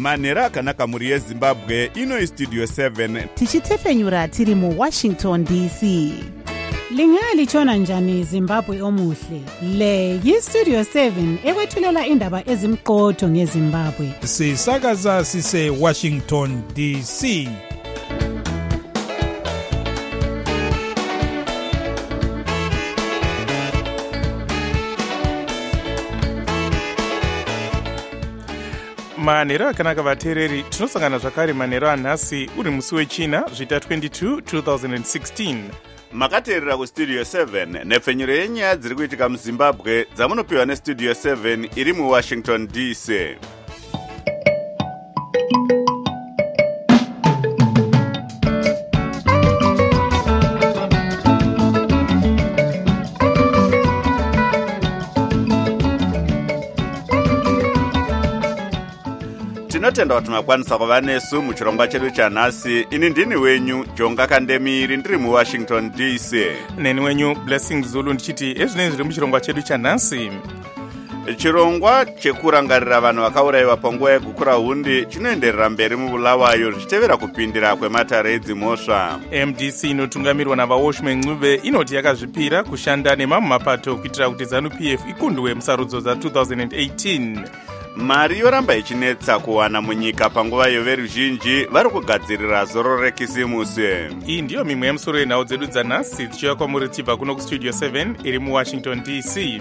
manhero akanaka mhuri yezimbabwe. Ino Studio 7 tichitefenyura tiri muWashington DC. Lingalitshona njani Zimbabwe omuhle? Le yiStudio 7 ekwethulela indaba ezimqotho ngeZimbabwe. Sisakaza sise Washington DC. Manhero akanaka vateereri, tinosangana zvakare manhero anhasi uri musi wechina zvita 22 2016. makateerera kuStudio 7 nepfenyuro yenyaya dziri kuitika muZimbabwe dzamunopiwa neStudio 7 iri muWashington DC. Tinotenda kuti makwanisa kuva nesu muchirongwa chedu chanhasi. Ini ndini wenyu Jonga Kandemiri ndiri muWashington DC. Neni wenyu Blessing Zulu ndichiti ezvinenge zviri muchirongwa chedu chanhasi. Chirongwa chekurangarira vanhu vakaurayiwa panguva yegukurahundi chinoenderera mberi mubulawayo zvichitevera kupindira kwematare edzimhosva. MDC inotungamirwa navaWashman Ncube inoti yakazvipira kushanda nemamwe mapato kuitira kuti ZANU-PF ikundwe musarudzo dza2018. Mari yoramba ichinetsa kuwana munyika panguva yoveruzhinji vari kugadzirira zoro rekisimusi. Iyi ndiyo mimwe yemusoro yenhau dzedu dzanhasi dzichiuya kwamuri tichibva kuno kuStudio 7 iri muWashington DC.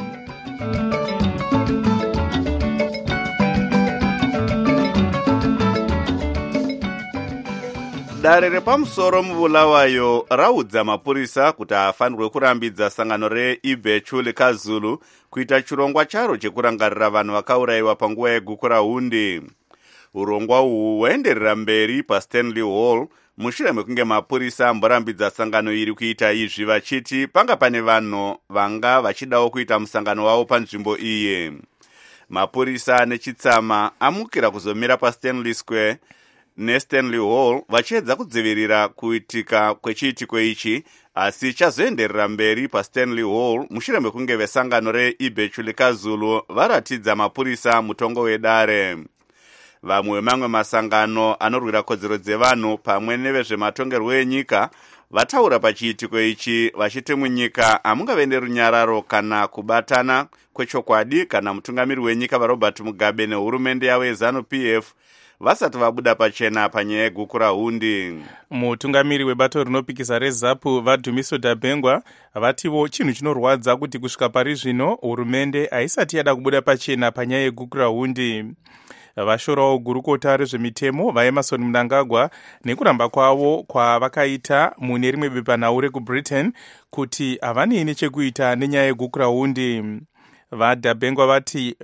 Dare repamusoro mubulawayo raudza mapurisa kuti haafanirwe kurambidza sangano reIbhechu KwaZulu kuita chirongwa charo chekurangarira vanhu vakaurayiwa panguva yegukurahundi. Urongwa uhu hwaenderera mberi paStanley Hall mushure mekunge mapurisa amborambidza sangano iri kuita izvi vachiti panga pane vanhu vanga vachidawo kuita musangano wavo panzvimbo iyi. Mapurisa nechitsama amukira kuzomira paStanley Square neStanley Hall vachiedza kudzivirira kuitika kwechiitiko ichi, asi chazoenderera mberi paStanley Hall mushure mekunge vesangano reIbhechu KwaZulu varatidza mapurisa mutongo wedare. Vamwe vemamwe masangano anorwira kodzero dzevanhu pamwe nevezvematongerwo enyika vataura pachiitiko ichi vachiti munyika hamungave nerunyararo kana kubatana kwechokwadi kana mutungamiri wenyika vaRobert Mugabe nehurumende yavo yeZANU-PF vasati vabuda pachena panyaya yegukurahundi. Mutungamiri webato rinopikisa reZAPU vaDumiso Dabengwa vativo chinhu chinorwadza kuti kusvika pari zvino hurumende haisati yada kubuda pachena panyaya yegukurahundi. Vashorawo gurukota rezvemitemo vaEmmerson Mnangagwa nekuramba kwavo kwavakaita mune rimwe bepanhau rekuBritain kuti havanei nechekuita nenyaya yegukurahundi. VaDabengwa vati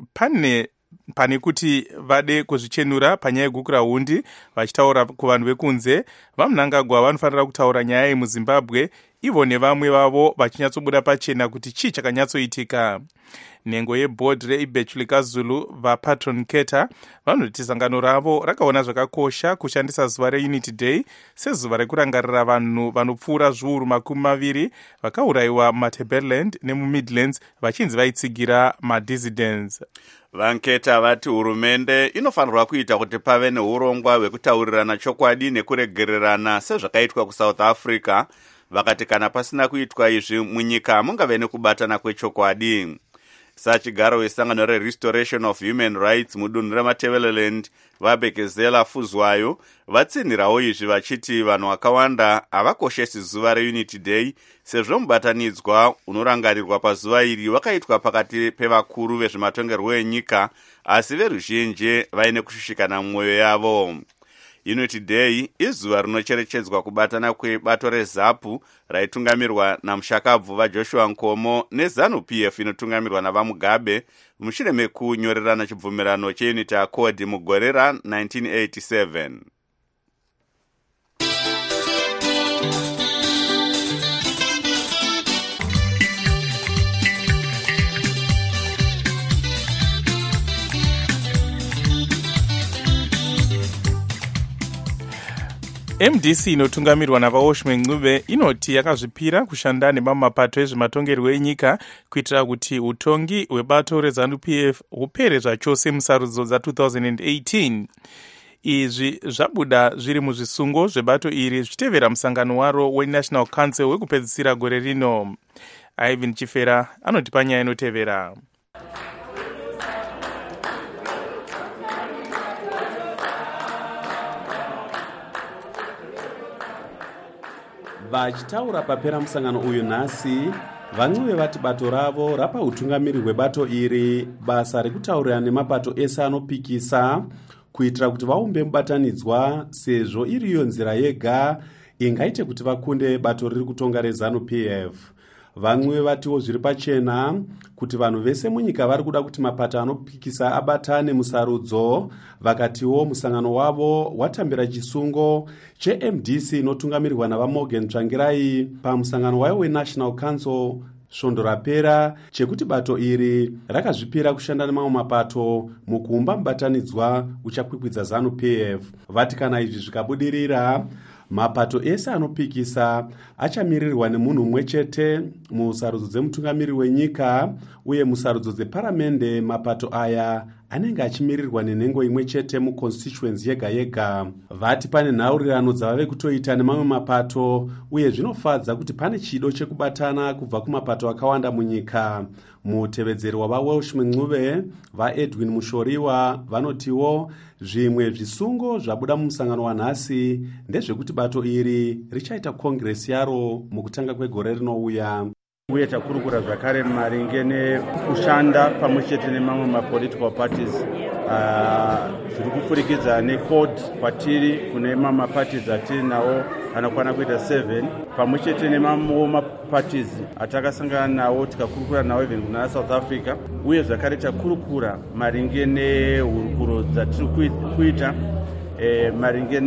pane kuti vade kuzvichenura panyaya yegukurahundi vachitaura kuvanhu vekunze, vaMnangagwa vanofanira kutaura nyaya yemuZimbabwe ivo nevamwe vavo vachinyatsobuda pachena kuti chii chakanyatsoitika. Nhengo yebhodhi reIbhechu KwaZulu vaPatron Keta vanoti sangano ravo rakaona zvakakosha kushandisa zuva reUnity Day sezuva rekurangarira vanhu vanopfuura zviuru 20 vakaurayiwa muMatabeleland nemuMidlands vachinzi vaitsigira madissidents. Vanketa vati hurumende inofanirwa kuita kuti pave neurongwa hwekutaurirana chokwadi nekuregererana sezvakaitwa kuSouth Africa. Vakati kana pasina kuitwa izvi munyika hamungave nekubatana kwechokwadi. Sachigaro wesangano reRestoration of Human Rights mudunhu reMatabeleland vaBhekezela Fuzwayo vatsinhirawo izvi vachiti vanhu vakawanda havakoshesi zuva reUnity Day sezvo mubatanidzwa unorangarirwa pazuva iri wakaitwa pakati pevakuru vezvematongerwo enyika, asi veruzhinji vaine kushushikana mumwoyo yavo. Unity Day izuva rinocherechedzwa kubatana kwebato reZAPU raitungamirwa namushakabvu vaJoshua Nkomo neZANU-PF inotungamirwa navaMugabe mushure mekunyorerana chibvumirano cheUnity Accord mugore ra1987. MDC inotungamirwa navaWashman Ncube inoti yakazvipira kushanda nemamwe mapato ezvematongerwo enyika kuitira kuti utongi hwebato reZANU-PF hupere zvachose musarudzo dza2018. izvi zvabuda zviri muzvisungo zvebato iri zvichitevera musangano waro wenational council wekupedzisira gore rino. Ivan Chifera anotipa nyaya inotevera. Vachitaura papera musangano uyu nhasi, vamwe vati bato ravo rapa utungamiri hwebato iri basa rekutaurira nemapato ese anopikisa kuitira kuti vaumbe mubatanidzwa, sezvo iriyo nzira yega ingaite kuti vakunde bato riri kutonga reZANU-PF. Vamwe vatiwo zviri pachena kuti vanhu vese munyika vari kuda kuti mapato anopikisa abatane musarudzo, vakatiwo musangano wavo watambira chisungo cheMDC inotungamirirwa navaMorgan Tsvangirai pamusangano wayo weNational Council svondo rapera, chekuti bato iri rakazvipira kushanda nemamwe mapato mukuumba mubatanidzwa uchakwikwidza ZANU-PF. Vati kana izvi zvikabudirira, mapato ese anopikisa achamirirwa nemunhu mumwe chete musarudzo dzemutungamiri wenyika, uye musarudzo dzeparamende mapato aya anenge achimirirwa nenhengo imwe chete muconstituency yega yega. Vati pane nhaurirano dzavave kutoita nemamwe mapato, uye zvinofadza kuti pane chido chekubatana kubva kumapato akawanda munyika. Mutevedzeri wavaWelsh Mncube, vaEdwin Mushoriwa, vanotiwo zvimwe zvisungo zvabuda mumusangano wanhasi ndezvekuti bato iri richaita kongresi yaro mukutanga kwegore rinouya. Uye takurukura zvakare maringe nekushanda pamwe chete nemamwe mapolitical parties zviri kupfurikidza necode kwatiri kune mamwe maparties atiri nawo anokwana kuita 7 pamwe chete nemamwe maparties atakasangana nawo tikakurukura nawo even kuna South Africa, uye zvakare takurukura maringe nehurukuro dzatiri kuita maringe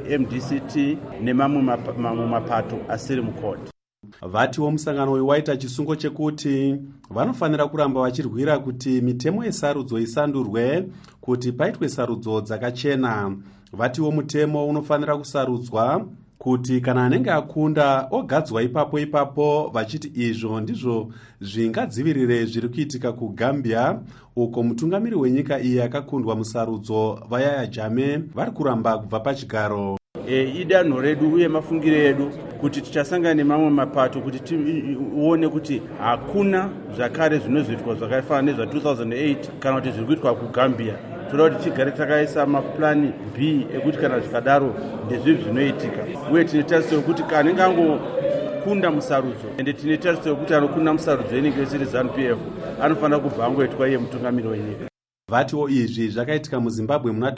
neMDCT nemamwe mapato asiri mukode. Vatiwo musangano uyu waita chisungo chekuti vanofanira kuramba vachirwira kuti mitemo yesarudzo isandurwe kuti paitwe sarudzo dzakachena. Vatiwo mutemo unofanira kusarudzwa kuti kana anenge akunda ogadzwa ipapo, vachiti izvo ndizvo zvingadzivirire zviri kuitika kuGambia, uko mutungamiri wenyika iyi akakundwa musarudzo vaYahya Jammeh vari kuramba kubva pachigaro. Idanho redu uye mafungiro edu kuti tichasangana nemamwe mapato kuti tione kuti hakuna zvakare zvinozoitwa zvakafanana nezva2008 kana kuti zviri kuitwa kuGambia. Toda kuti tigare takaisa maplani B ekuti kana zvikadaro ndezvizvi zvinoitika, uye tine tarisiro kuti anenge angokunda musarudzo ende tine tarisiro kuti anokunda musarudzo yenenge isiri ZANU-PF anofanira kubva angoitwa iye mutungamiri wenyika. Vatiwo izvi zvakaitika muZimbabwe muna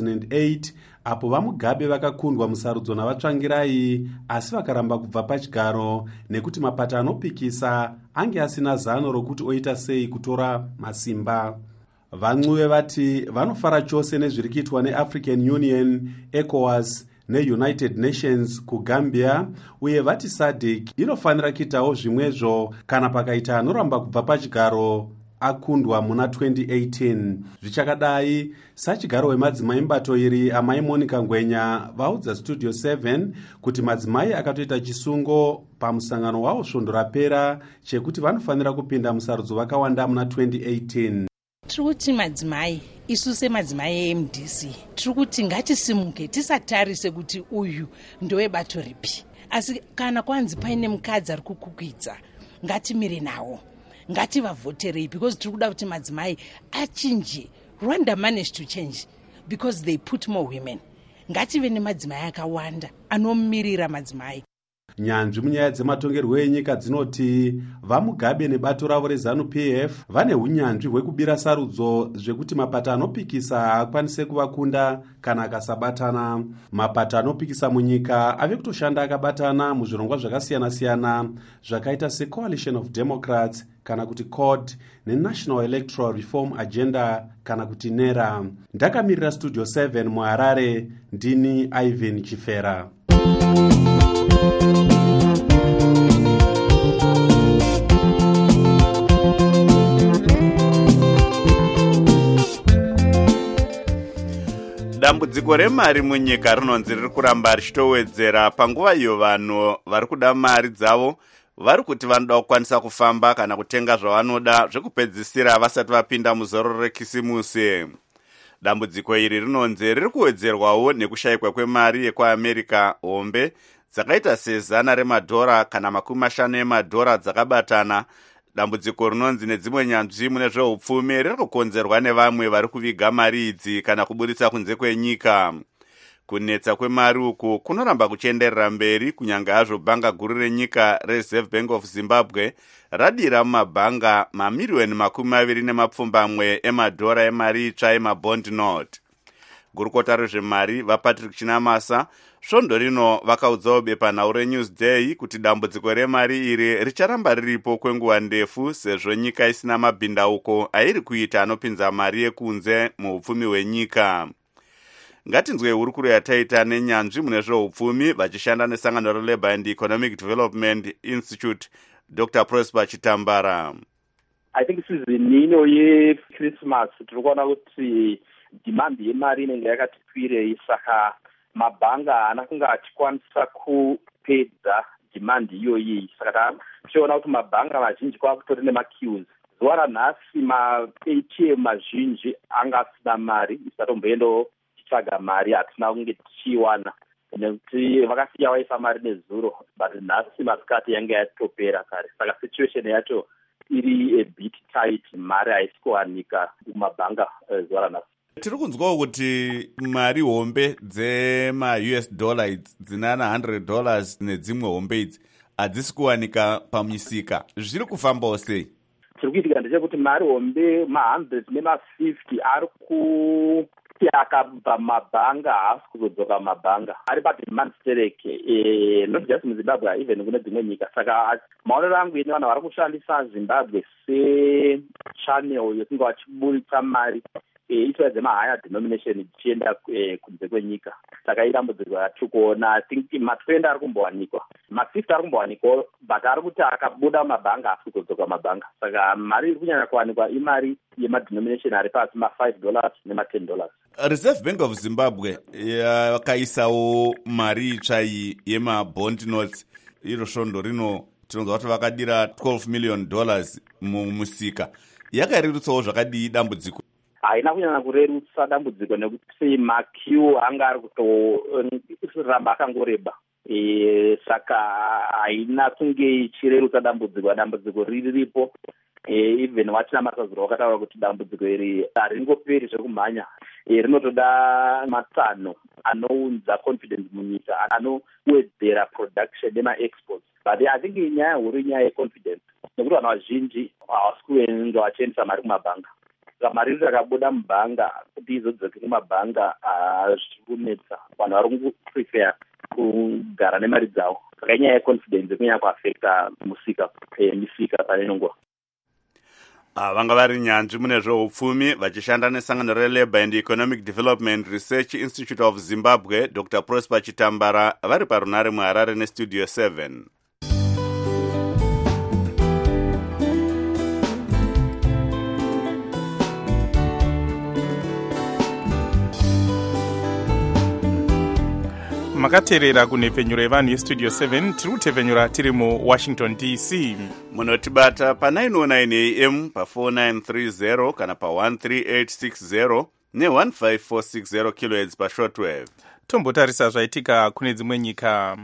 2008 apo vaMugabe vakakundwa musarudzo navaTsvangirai, asi vakaramba kubva pachigaro nekuti mapato anopikisa ange asina zano rokuti oita sei kutora masimba. Vancube vati vanofara chose nezviri kuitwa neAfrican Union, ECOWAS neUnited Nations kuGambia, uye vati SADC inofanira kuitawo zvimwezvo kana pakaita anoramba kubva pachigaro akundwa muna 2018. Zvichakadai, sachigaro wemadzimai mbato iri amai Monica Ngwenya vaudza Studio 7 kuti madzimai akatoita chisungo pamusangano wavo svondo rapera chekuti vanofanira kupinda musarudzo vakawanda muna 2018. Tiri kuti madzimai, isu semadzimai eMDC, tiri kuti ngatisimuke tisatarise kuti uyu ndowebato ripi. Asi kana kwanzi paine mukadzi ari kukukwidza, ngatimire nawo, ngativavhoterei, because tiri kuda kuti madzimai achinje. Rwanda managed to change because they put more women. Ngative nemadzimai akawanda anomirira madzimai. Nyanzvi munyaya dzematongerwo enyika dzinoti vaMugabe nebato ravo reZANU-PF vane unyanzvi hwekubira sarudzo zvekuti mapato anopikisa haakwanise kuvakunda kana akasabatana. Mapato anopikisa munyika ave kutoshanda akabatana muzvirongwa zvakasiyana-siyana zvakaita seCoalition of Democrats kana kuti CORD neNational Electoral Reform Agenda kana kuti NERA. Ndakamirira Studio 7 muHarare, ndini Ivan Chifera. Dambudziko remari munyika rinonzi riri kuramba richitowedzera panguva iyo vanhu vari kuda mari dzavo vari kuti vanoda kukwanisa kufamba kana kutenga zvavanoda zvekupedzisira vasati vapinda muzoro rekisimusi. dambudziko iri rinonzi riri kuwedzerwawo nekushayikwa kwemari yekuamerica. Hombe dzakaita $100 kana $50 dzakabatana. Dambudziko rinonzi nedzimwe nyanzvi mune zveupfumi riri kukonzerwa nevamwe vari kuviga mari idzi kana kuburitsa kunze kwenyika. Kunetsa kwemari uku kunoramba kuchienderera mberi kunyange hazvo bhanga guru renyika Reserve Bank of Zimbabwe radira mumabhanga mamiriyoni 20 emadhora emari itsva emabond note. Gurukota rezvemari vaPatrick Chinamasa svondo rino vakaudzawo bepanhau reNewsday kuti dambudziko remari iri richaramba riripo kwenguva ndefu sezvo nyika isina mabhindauko airi kuita anopinza mari yekunze muupfumi hwenyika. Ngatinzwe hurukuro yataita nenyanzvi mune zveupfumi vachishanda nesangano reLabour and Economic Development Institute, Dr. Prosper Chitambara. I think season ino yeChristmas tiri kuona kuti demand yemari inenge yakati kwirei, saka mabhanga haana kunge achikwanisa kupedza demand iyoyi. Saka tichiona kuti mabhanga mazhinji kwakutori nemaqueues. Zuva ranhasi ma-ATM mazhinji anga asina mari, isatomboendawo tsvaga mari, hatina kunge tichiwana nekuti vakasiya waisa mari nezuro, but nhasi masikati yange yatopera kare. Saka situation yacho iri a bit tight, mari haisi kuwanika mumabhanga zuva ranhasi. Tiri kunzwawo kuti mari hombe dzema-US dollar dzinana $100 nedzimwe hombe idzi hadzisi kuwanika pamisika. Zviri kufambawo sei? Tiri kuitika ndechekuti mari hombe ma-100 nema-50 ari kuti akabva mabhanga haasi kuzodzoka mabhanga, ari pademand stereke, not just muZimbabwe, even kune dzimwe nyika. Saka maonero angu ine vanhu vari kushandisa Zimbabwe sechannel yekunge vachiburitsa mari itsva dzemahigher denomination dzichienda kunze kwenyika. Saka idambudziko ratiri kuona. I think matrend ari kumbowanikwa, ma-50 ari kumbowanikwa, but ari kuti akabuda mabhanga haasi kuzodzoka mabhanga. Saka mari iri kunyanya kuwanikwa imari yemadenomination ari pasi ma$5 nema-$10. Reserve Bank of Zimbabwe yakaisawo mari itsva iyi yemabond notes. Iro svondo rino tinonzwa kuti vakadira $12 million mumusika. Yakarerutsawo zvakadii dambudziko? Haina kunyanya kurerutsa dambudziko nekuti maqueue anga ari kutoramba akangoreba. Saka haina kunge ichirerutsa dambudziko. Dambudziko riripo. Even watina masazuro wakataura kuti dambudziko iri haringoperi zvekumhanya, rinotoda matsano anounza confidence munyika, anowedzera production nema-exports. But I think nyaya huru inyaya yeconfidence, nekuti vanhu vazhinji havasi kuenza vachiendesa mari kumabhanga. Saka mari iri rakabuda mubhanga kuti izodzoke kumabhanga hazviri kunetsa. Vanhu vari kuprefer kugara nemari dzavo. Saka inyaya yeconfidence kunyanya kuafecta misika pane nonguva. Vanga vari nyanzvi mune zveupfumi vachishanda nesangano reLabour and Economic Development Research Institute of Zimbabwe, Dr. Prosper Chitambara, vari parunare muHarare neStudio 7. makateerera kunhepfenyuro yevanhu yestudio 7. tiri kutepfenyura tiri muWashington DC. Munotibata pa909 AM pa4930 kana pa13860 ne15460 kHz pashortwave. Tombotarisa zvaitika kune dzimwe nyika.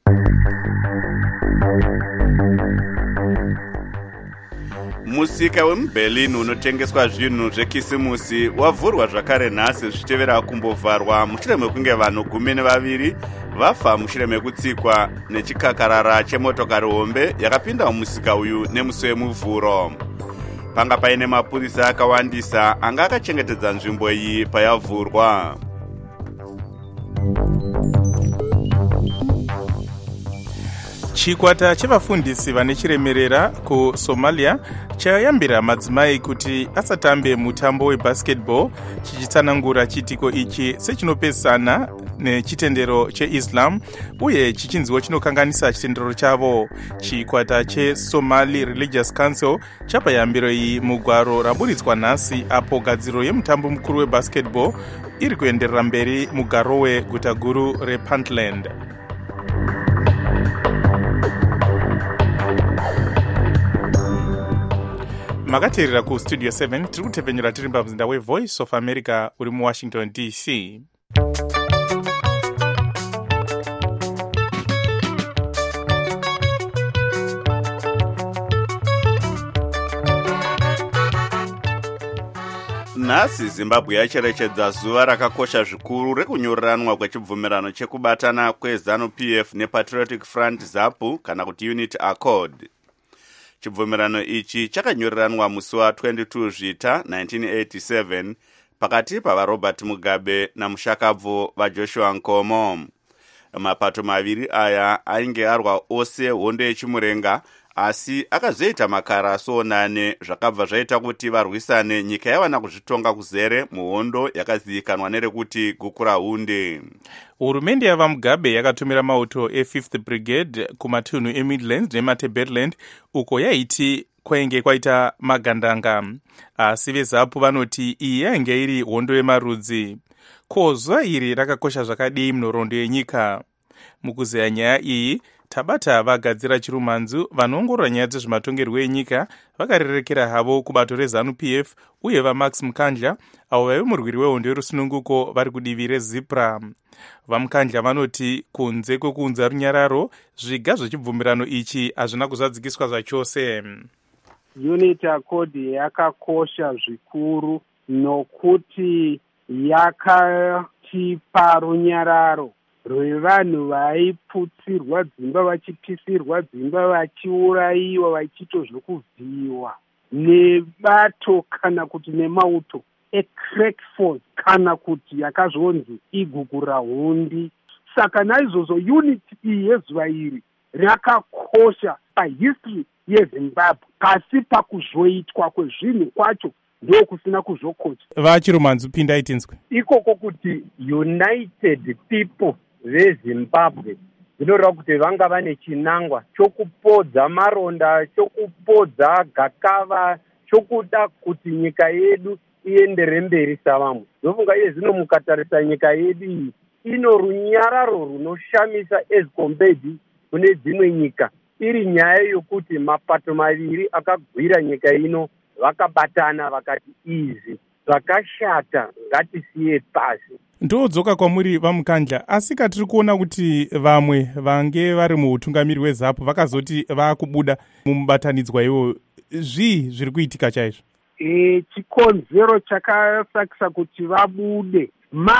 Musika wemuBerlin unotengeswa zvinhu zvekisimusi wavhurwa zvakare nhasi zvichitevera kumbovharwa mushure mekunge vanhu 12 vafa mushure mekutsikwa nechikakarara chemotokari hombe yakapinda mumusika uyu nemusi wemuvhuro. Panga paine mapurisa akawandisa anga akachengetedza nzvimbo iyi payavhurwa. Chikwata chevafundisi vane chiremerera kuSomalia chayambira madzimai kuti asatambe mutambo webasketball, chichitsanangura chitiko ichi sechinopesana nechitendero cheIslam uye chichinziwo chinokanganisa chitendero chavo. Chikwata cheSomali Religious Council chapa yambiro iyi mugwaro raburitswa nhasi apo gadziro yemutambo mukuru webasketball iri kuenderera mberi mugaro weguta guru rePuntland. makateerera kustudio 7 tiri kutepenyura tiri pamzinda wevoice of America uri muwashington DC. nhasi zimbabwe yacherechedza zuva rakakosha zvikuru rekunyoreranwa kwechibvumirano chekubatana kweZANU-PF nePatriotic Front ZAPU kana kuti Unity Accord. Chibvumirano ichi chakanyoreranwa musi wa22 Zvita 1987 pakati pavaRobert Mugabe namushakabvu vaJoshua Nkomo. Mapato maviri aya ainge arwa ose hondo yechimurenga, asi akazoita makara soonane zvakabva zvaita kuti varwisane nyika yawana kuzvitonga kuzere muhondo yakazivikanwa nerekuti Gukurahundi. Hurumende yava Mugabe yakatumira mauto e5th Brigade kumatunhu eMidlands neMatabeleland uko yaiti kwainge kwaita magandanga, asi veZAPU vanoti iyi yainge iri hondo yemarudzi. Ko zuva iri rakakosha zvakadii munhoroondo yenyika? Mukuzeya nyaya iyi tabata vagadzira chirumanzu vanoongorora nyaya dzezvematongerwo enyika vakarerekera havo kubato reZANU-PF uye vaMax Mukandla avo vaive murwiri wehondo yerusununguko vari kudivi reZIPRA. VaMukandla vanoti kunze kwekuunza runyararo zviga zvechibvumirano ichi hazvina kuzadzikiswa zvachose. Unity Accord yakakosha zvikuru nokuti yakatipa runyararo rwevanhu vaiputsirwa dzimba, vachipisirwa dzimba, vachiurayiwa, vachiito zvokuvhiyiwa nebato kana kuti nemauto eCrack Force kana kuti yakazonzi iGukurahundi. Saka naizvozvo unity iyi yezuva iri rakakosha pahistory yeZimbabwe, pasi pakuzoitwa kwezvinhu kwacho ndo kusina kuzokocha. Vachirumanzu pindai tinzwe. Ikoko kuti United People veZimbabwe zvinoreva kuti vanga vane chinangwa chokupodza maronda, chokupodza gakava, chokuda kuti nyika yedu iendere mberi savamwe. Ndofunga iye zvino mukatarisa nyika yedu iyi ino runyararo runoshamisa as compared kune dzimwe nyika, iri nyaya yokuti mapato maviri akagwira nyika ino vakabatana vakati izvi zvakashata, ngatisiye pasi. Ndodzoka kwamuri vaMukandla, asi katiri kuona kuti vamwe vange vari muutungamiri weZAPU vakazoti vakubuda mumubatanidzwa iwo. Zvii zviri kuitika chaizvo? Chikonzero chakasakisa kuti vabude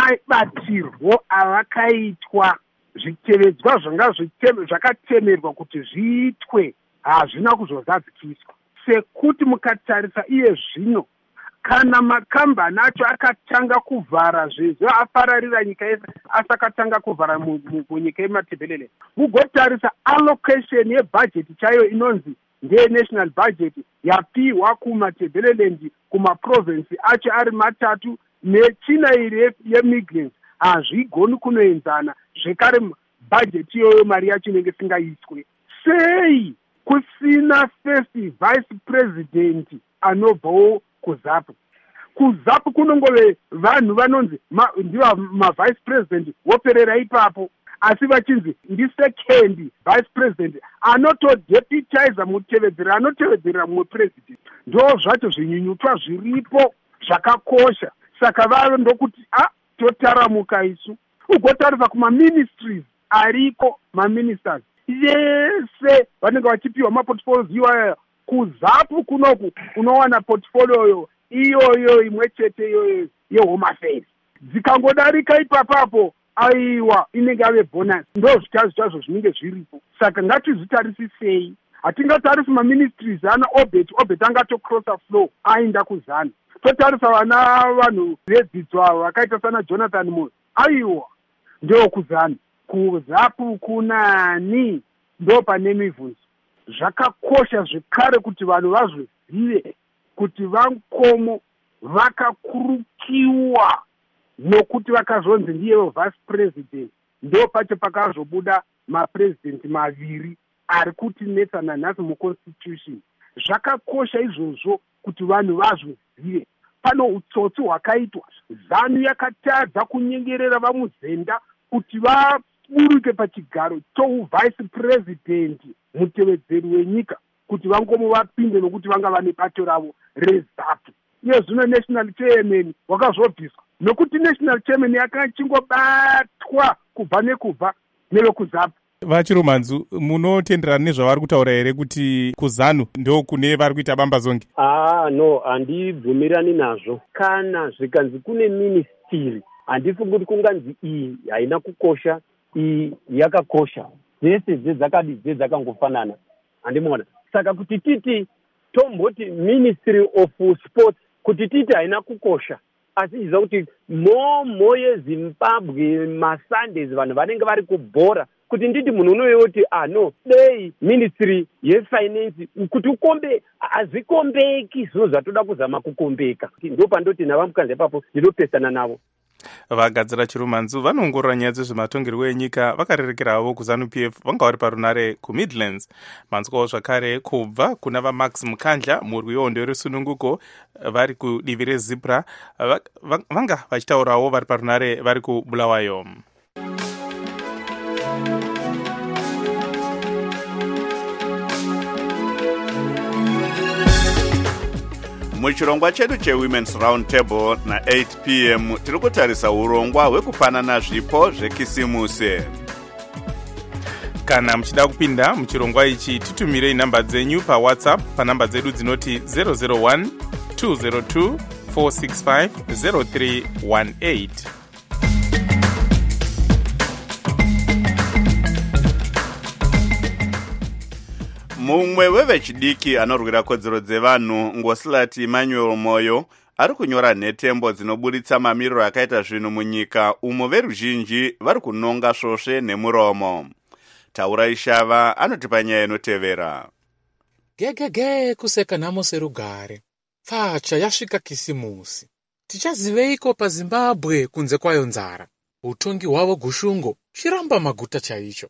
mabatirwo avakaitwa, zvitevedzwa zvanga zvakatemerwa kuti zviitwe hazvina kuzozadzikiswa. Sekuti mukatarisa iye zvino, kana makambani acho akatanga kuvhara zvezvo apararira nyika yese, asi akatanga kuvhara munyika yeMatabeleland, mugotarisa allocation yebhajeti chayo inonzi ndeye-national budget yapiwa kuMatabeleland, kumaprovinsi acho ari matatu, nechina iri yeMidlands hazvigoni kunoenzana. Zvekare bhajeti iyoyo mari yacho inenge singaiswe. Sei kusina first vice president anobvawo kuZAPU? KuZAPU kunongove vanhu vanonzi ndiva mavice president voperera ipapo, asi vachinzi ndisecond vice president anotodeputiza mutevedzera, anotevedzera mumwe president. Ndo zvacho zvinyunyutwa zviripo zvakakosha. Saka vavo ndokuti totaramuka isu. Ugotarisa kumaministries ariko, maministers vese vanenge vachipiwa maportfolios iwayo. KuZAPU kunoku unowana portfolio iyoyo imwe chete iyoyo yeHome Affairs. Dzikangodarika ipapapo aiwa inenge ave bonus. Ndo zvitazi zvazvo zvinenge zviripo. Saka ngatizvitarisisei. Hatingatarisi maministries ana Obet angatocrossa flow aenda kuZANU. Totarisa vanhu vedzidzo avo vakaita sana Jonathan Moyo aiwa ndo kuZANU. KuZAPU kunani ndo pane mibvunzo. Zvakakosha zvekare kuti vanhu vazvizive kuti vaMkomo vakakurukiwa nokuti vakazonzi ndiye vice president. Ndo pacho pakazobuda mapresidenti maviri ari kutinetsana nhasi muconstitution. Zvakakosha izvozvo kuti vanhu vazvizive. Pano utsotsi hwakaitwa. ZANU yakatadza kunyengerera vaMuzenda kuti vaburuke pachigaro chouvice president, mutevedzeri wenyika. kuti vangomo vapinde nokuti vanga vane bato ravo reZAPU. Iye zvino national chairman wakazobviswa nokuti national chairman yakachingobatwa kubva nekubva nevekuZAPU. vachiromanzu munotenderana nezvavari kutaura here kuti kuZANU ndo kune vari kuita bambazonge? No, handibvumirani nazvo. Kana zvikanzi kune ministiri, handifungi kuti kunganzi iyi haina kukosha, iyi yakakosha. Dzese dzedakangofanana. Handimona. Saka kuti titi tomboti Ministry of Sports, kuti titi haina kukosha, asi iza kuti mo yeZimbabwe maSundays vanhu vanenge vari kubhora, kuti nditi munhu unoyoti no dei ministry yefinance kuti ukombe hazvikombeki zvinhu zvatoda kuzama kukombeka. Ndo pandoti navamukanzi ipapo ndinopesana navo. vagadzira chiromanzu vanoongorora nyaya dzezvematongerwo enyika vakarerekeravo kuZANU-PF vanga vari parunare kuMidlands. manzwawo zvakare kubva kuna vaMax Mukandla murwi wehondo resununguko vari kudivi reZipra vanga vachitaurawo vari parunare vari kuBulawayo. muchirongwa chedu chewomen's round table na8 p.m. tiri kutarisa urongwa hwekupanana zvipo zvekisimusi. kana muchida kupinda muchirongwa ichi titumirei nhamba dzenyu pawhatsapp panhamba dzedu dzinoti 001 202 465 0318. mumwe wevechidiki anorwira kodzero dzevanhu Ngosilati Emmanuel Moyo ari kunyora nhetembo dzinoburitsa mamiriro akaita zvinhu munyika umo veruzhinji vari kunonga svosve nemuromo. Taura Ishava anotipa nyaya inotevera. Gegege kuseka nhamo serugare. Pfacha yasvika kisimusi. Tichaziveiko paZimbabwe kunze kwayo nzara? Utongi hwavo gushungo chiramba maguta chaicho.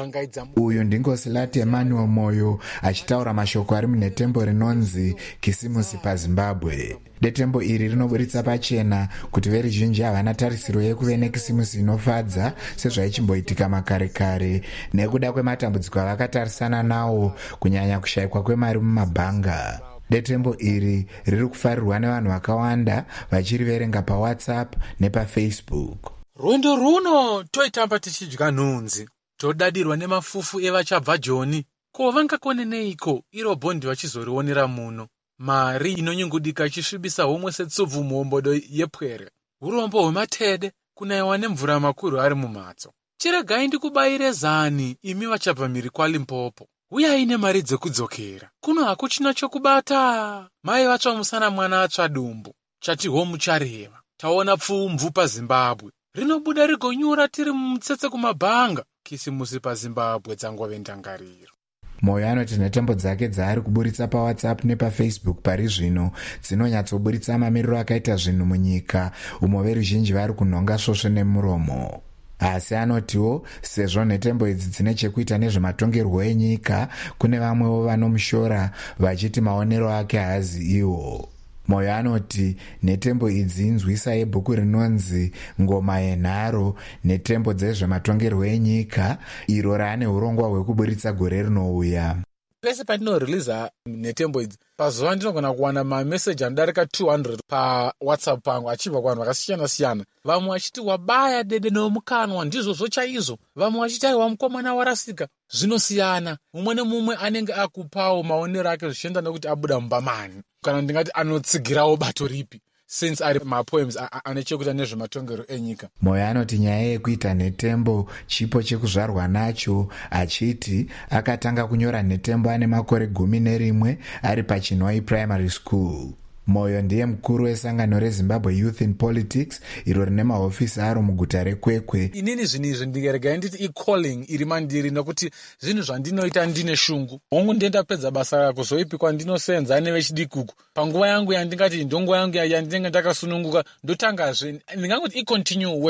Uyu ndingosilati Emmanuel Moyo achitaura mashoko ari munetembo rinonzi kisimusi paZimbabwe. Detembo iri rinoburitsa pachena kuti veruzhinji havana tarisiro yekuve nekisimusi inofadza sezvaichimboitika makare kare nekuda kwematambudziko avakatarisana nawo, kunyanya kushayikwa kwemari mumabhanga. Detembo iri riri kufarirwa nevanhu vakawanda vachiriverenga paWhatsApp nepaFacebook. Rwendo runo toitamba tichidya nhunzi. Todadirwa nemafufu evachabva Joni. Ko vangakoneneiko iro bhondi vachizorionera muno? Mari inonyungudika ichisvibisa homwe setsubvu muhombodo yepwere. Urombo hwematede kunaiwa nemvura makuru ari mumhatso. Chiregai ndikubayire zani imi vachabva mhiri kwaLimpopo. Uyai nemari dzekudzokera. Kuno hakuchina chokubata. Mai vatsva musana mwana atsva dumbu. Chati homu chareva. Taona pfumvu paZimbabwe. Rinobuda rigonyura tiri mutsetse kumabhanga. Kisimusi paZimbabwe dzangove ndangariro. Moyo anoti nhetembo dzake dzaari kuburitsa paWhatsApp nepaFacebook pari zvino dzinonyatsoburitsa mamiriro akaita zvinhu munyika umo veruzhinji vari kunhonga svosve nemuromo. Asi anotiwo sezvo nhetembo idzi dzine chekuita nezvematongerwo enyika, kune vamwewo vanomushora vachiti maonero ake haazi iwo. Moyo anoti nhetembo idzi inzwisa yebhuku rinonzi Ngoma yenharo, nhetembo dzezvematongerwo enyika, iro raane urongwa hwekuburitsa gore rinouya. Pese patinoriliza nhetembo idzi, pazuva ndinogona kuwana mameseji anodarika 200 paWhatsApp pangu achibva kuvanhu vakasiyana-siyana. Vamwe vachiti wabaya dede nomukanwa ndizvo chaizvo. Vamwe vachiti aiwa mukomana warasika. Zvinosiyana. Mumwe nemumwe anenge akupawo maonero ake zvichienda nekuti abuda mumbamani. Kana ndingati anotsigirawo bato ripi. Since ari mapoems ane chekuita nezvematongero enyika. Moyo anoti nyaya yekuita nhetembo chipo chekuzvarwa nacho, achiti akatanga kunyora nhetembo ane makore 11 ari paChinwai Primary School. Moyo ndiye mukuru wesangano reZimbabwe Youth in Politics, iro rine mahofisi aro muguta reKwekwe. Inini zvinhu izvi ndingeregai nditi i-calling iri mandiri nokuti zvinhu zvandinoita ndine shungu. Hongu ndendapedza basa rako zoipi kwandinosenza nevechidikuku. Panguva yangu yandingati ndongo yangu yandinenge ndakasununguka ndotangazve ndingangoti i-continuation.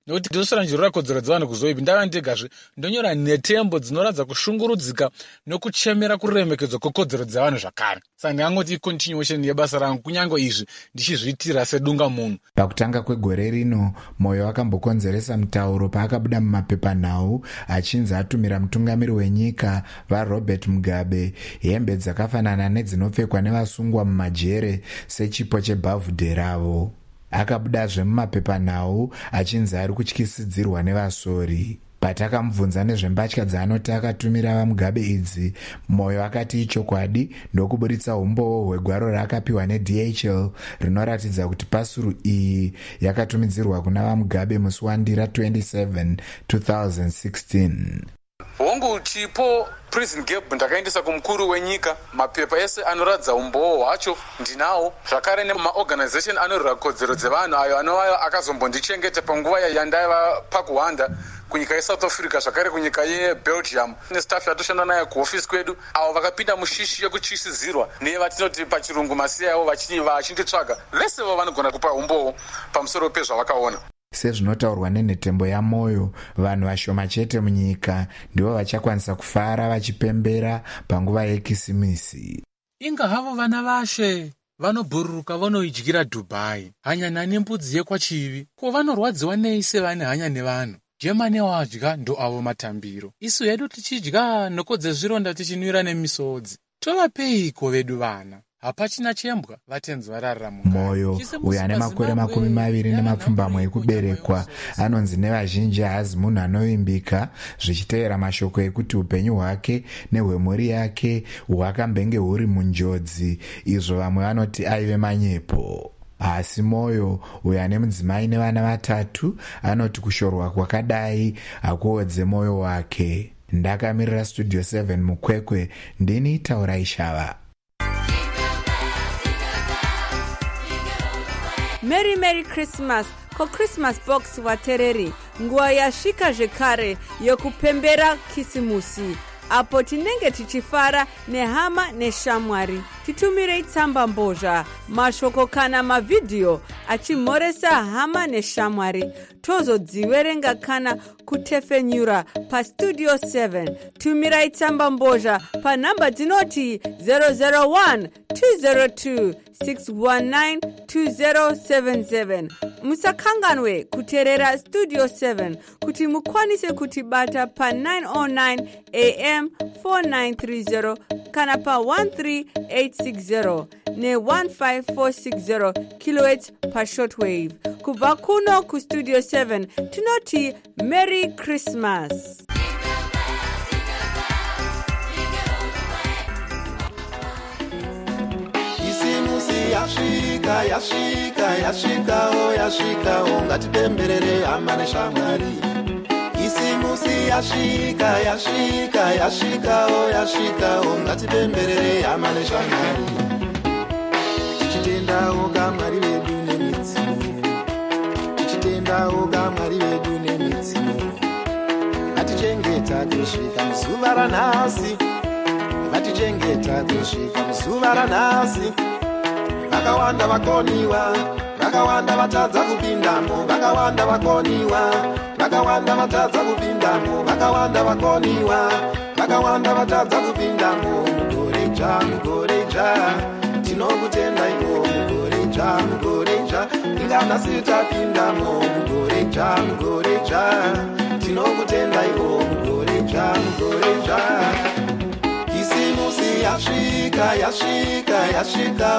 Nokuti ndosora njiro rakodzero dzevanhu kuzoipi ndava ndigazve ndonyora netembo dzinoratidza kushungurudzika nokuchemera kuremekedzwa kwekodzero dzevanhu zvakare. Saka ndingangoti continuation yebasa rangu kunyange izvi ndichizviitira sedunga munhu. Pakutanga kwegore rino Moyo akambokonzeresa mutauro paakabuda mumapepanhau achinzi atumira mutungamiri wenyika vaRobert Mugabe hembe dzakafanana nedzinopfekwa nevasungwa mumajere sechipo chebhavhudhe ravo. Akabudazve mumapepanhau achinzi ari kutyisidzirwa nevasori. Patakamubvunza nezvembatya dzaanoti akatumira vaMugabe idzi, Moyo akati ichokwadi ndokuburitsa umboo hwegwaro raakapiwa neDHL rinoratidza kuti pasuru iyi yakatumidzirwa kuna vaMugabe musi waNdira 27, 2016. Hongu chipo prison gap ndakaendesa kumukuru wenyika, mapepa ese anoratidza umboo hwacho ndinawo, zvakare nemaorganization anorwira kodzero dzevanhu ayo anovayo akazombondichengeta panguva yandaiva pakuhwanda kunyika yeSouth Africa, zvakare kunyika yeBelgium nestaff yatoshanda nayo kuofisi kwedu, avo vakapinda mushishi yekutyisizirwa nevatinoti pachirungu masiyawo vachinditsvaga, vese vo vanogona kupa umboo pamusoro pezvavakaona. Sezvinotaurwa nenhetembo yaMoyo, vanhu vashoma chete munyika ndivo vachakwanisa kufara vachipembera panguva yekisimisi. Inga havo vana vashe vanobhururuka vanoidyira Dubai, hanya nembudzi yekwachivi, ko vanorwadziwa nei sevane hanya nevanhu? Jemane wadya ndo avo matambiro, isu hedu tichidya nokodze zvironda tichinwira nemisodzi. Tovapeiko vedu vana? Hapachina chembwa vatenzi vararira mungano. Moyo uyo ane makore 20 ekuberekwa anonzi nevazhinji haazi munhu anovimbika, zvichiteera mashoko ekuti upenyu hwake nehwemhuri yake hwakambenge huri munjodzi, izvo vamwe vanoti aive manyepo. Asi Moyo uyo ane mudzimai nevana 3 anoti kushorwa kwakadai hakuodze moyo wake. Ndakamirira Studio 7 mukwekwe, ndini Taurai Shava. Merry Christmas ko Christmas box watereri, nguva yasvika zvekare yokupembera kisimusi, apo tinenge tichifara nehama neshamwari. Titumirei tsamba mbozha, mashoko kana mavidhiyo achimhoresa hama neshamwari, tozodziverenga kana kutefenyura paStudio 7. Tumirai tsamba mbozha panhamba dzinoti 001 202 619 2077. Musakanganwe kuteerera Studio 7 kuti mukwanise kutibata pa 909 AM 4930 kana pa 13860 ne 15460 kHz pa shortwave. Kubva kuno kuStudio 7 tinoti Merry Christmas. Yashika ngatipemberere hama neshamwari. Isimusi yashika ngatipemberere hama neshamwari. Tichitendawo kamwari vedu nemidziyo, vatichengeta kusvika muzuva ranhasi. Vakawanda vakoniwa, vakawanda vatadza kupindamo, vakawanda vakoniwa, vakawanda vatadza kupindamo, vakawanda vakoniwa, vakawanda vatadza kupindamo. Mugoreja, tinokutenda ivo mugoreja, inganasi tapindamo. Mugoreja, tinokutenda ivo mugoreja. Kisimusi yashika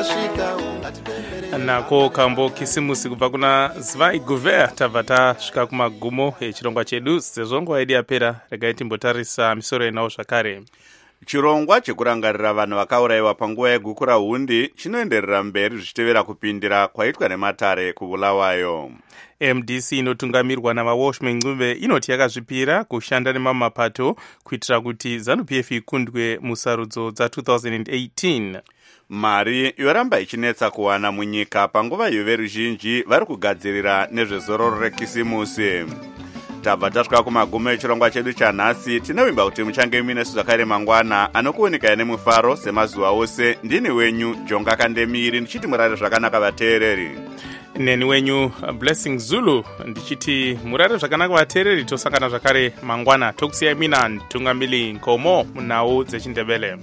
nako kambo kisimusi kubva kuna Zvai Guver. Tabva tasvika kumagumo echirongwa chedu. Sezvo nguva yedu yapera, regai timbotarisa misoro inawo zvakare. Chirongwa chekurangarira vanhu vakaurayiwa panguva yegukura hundi chinoenderera mberi zvichitevera kupindira kwaitwa nematare kuBulawayo. MDC inotungamirwa navaWashmen Ncube inoti yakazvipira kushanda nemamapato kuitira kuti ZANU-PF ikundwe musarudzo dza2018. Mari yoramba ichinetsa kuwana munyika panguva iyo veruzhinji vari kugadzirira nezvezororo rekisimusi. Tabva tasvika kumagumo echirongwa chedu chanhasi. Tinovimba kuti muchange minesu zvakare mangwana anokuonekaya nemufaro semazuva ose. Ndini wenyu Jonga Kandemiri ndichiti murare zvakanaka vateereri. neni wenyu Blessing Zulu ndichiti murare zvakanaka vateereri, tosangana zvakare mangwana. Tokusiyai mina Ntungamili Nkomo munhau dzechindebele.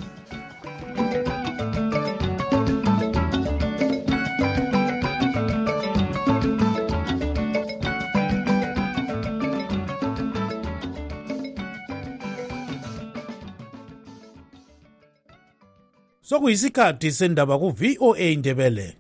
Sokuyisikhathi sendaba ku VOA Indebele.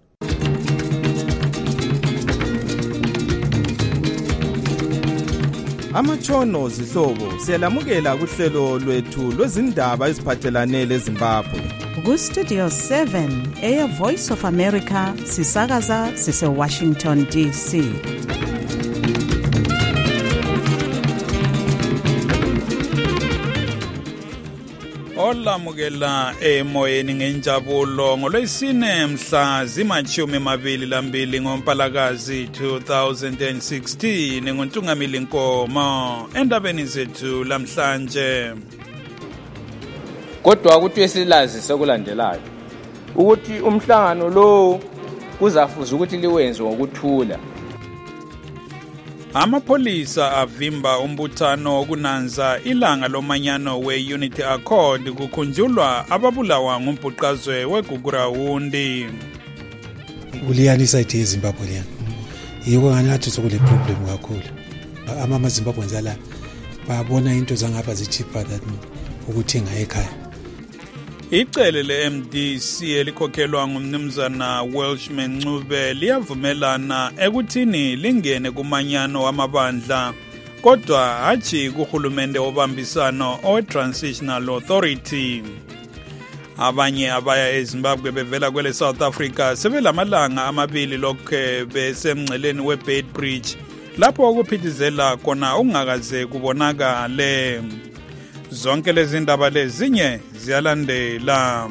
Amatshono zihlobo siyalamukela kuhlelo lwethu lwezindaba eziphathelane leZimbabwe. Ku Studio 7 Air Voice of America sisakaza sise Washington DC. Olamukela emoyeni ngenjabulo ngolwesine mhla zima-22 ngoMpalakazi 2016 nguNtungamili Nkomo endabeni zethu lamhlanje. Kodwa ukuthi esilazi sokulandelayo ukuthi umhlangano lo kuzafuza ukuthi liwenze ngokuthula. Amapolisa avimba umbuthano wokunanza ilanga lomanyano we-Unity Accord kukhunjulwa ababulawa ngumbhuqazwe weGugurawundi. Uliyani side yeZimbabwe liyani. Yiko nganathi sokule problem kakhulu. Amazimbabwe la babona into zangapha zicheaper than ukuthenga ekhaya. Icele le-MDC elikhokhelwa ngumnumzana Welshman Ncube liyavumelana ekuthini lingene kumanyano wamabandla, kodwa hatshi kuhulumende obambisano owe-Transitional Authority. Abanye abaya eZimbabwe bevela kwele South Africa sebelamalanga amabili lokhe besemngceleni we-Beit Bridge lapho ukuphithizela khona ungakaze kubonakale. Zonke lezi ndaba lezinye ziyalandela.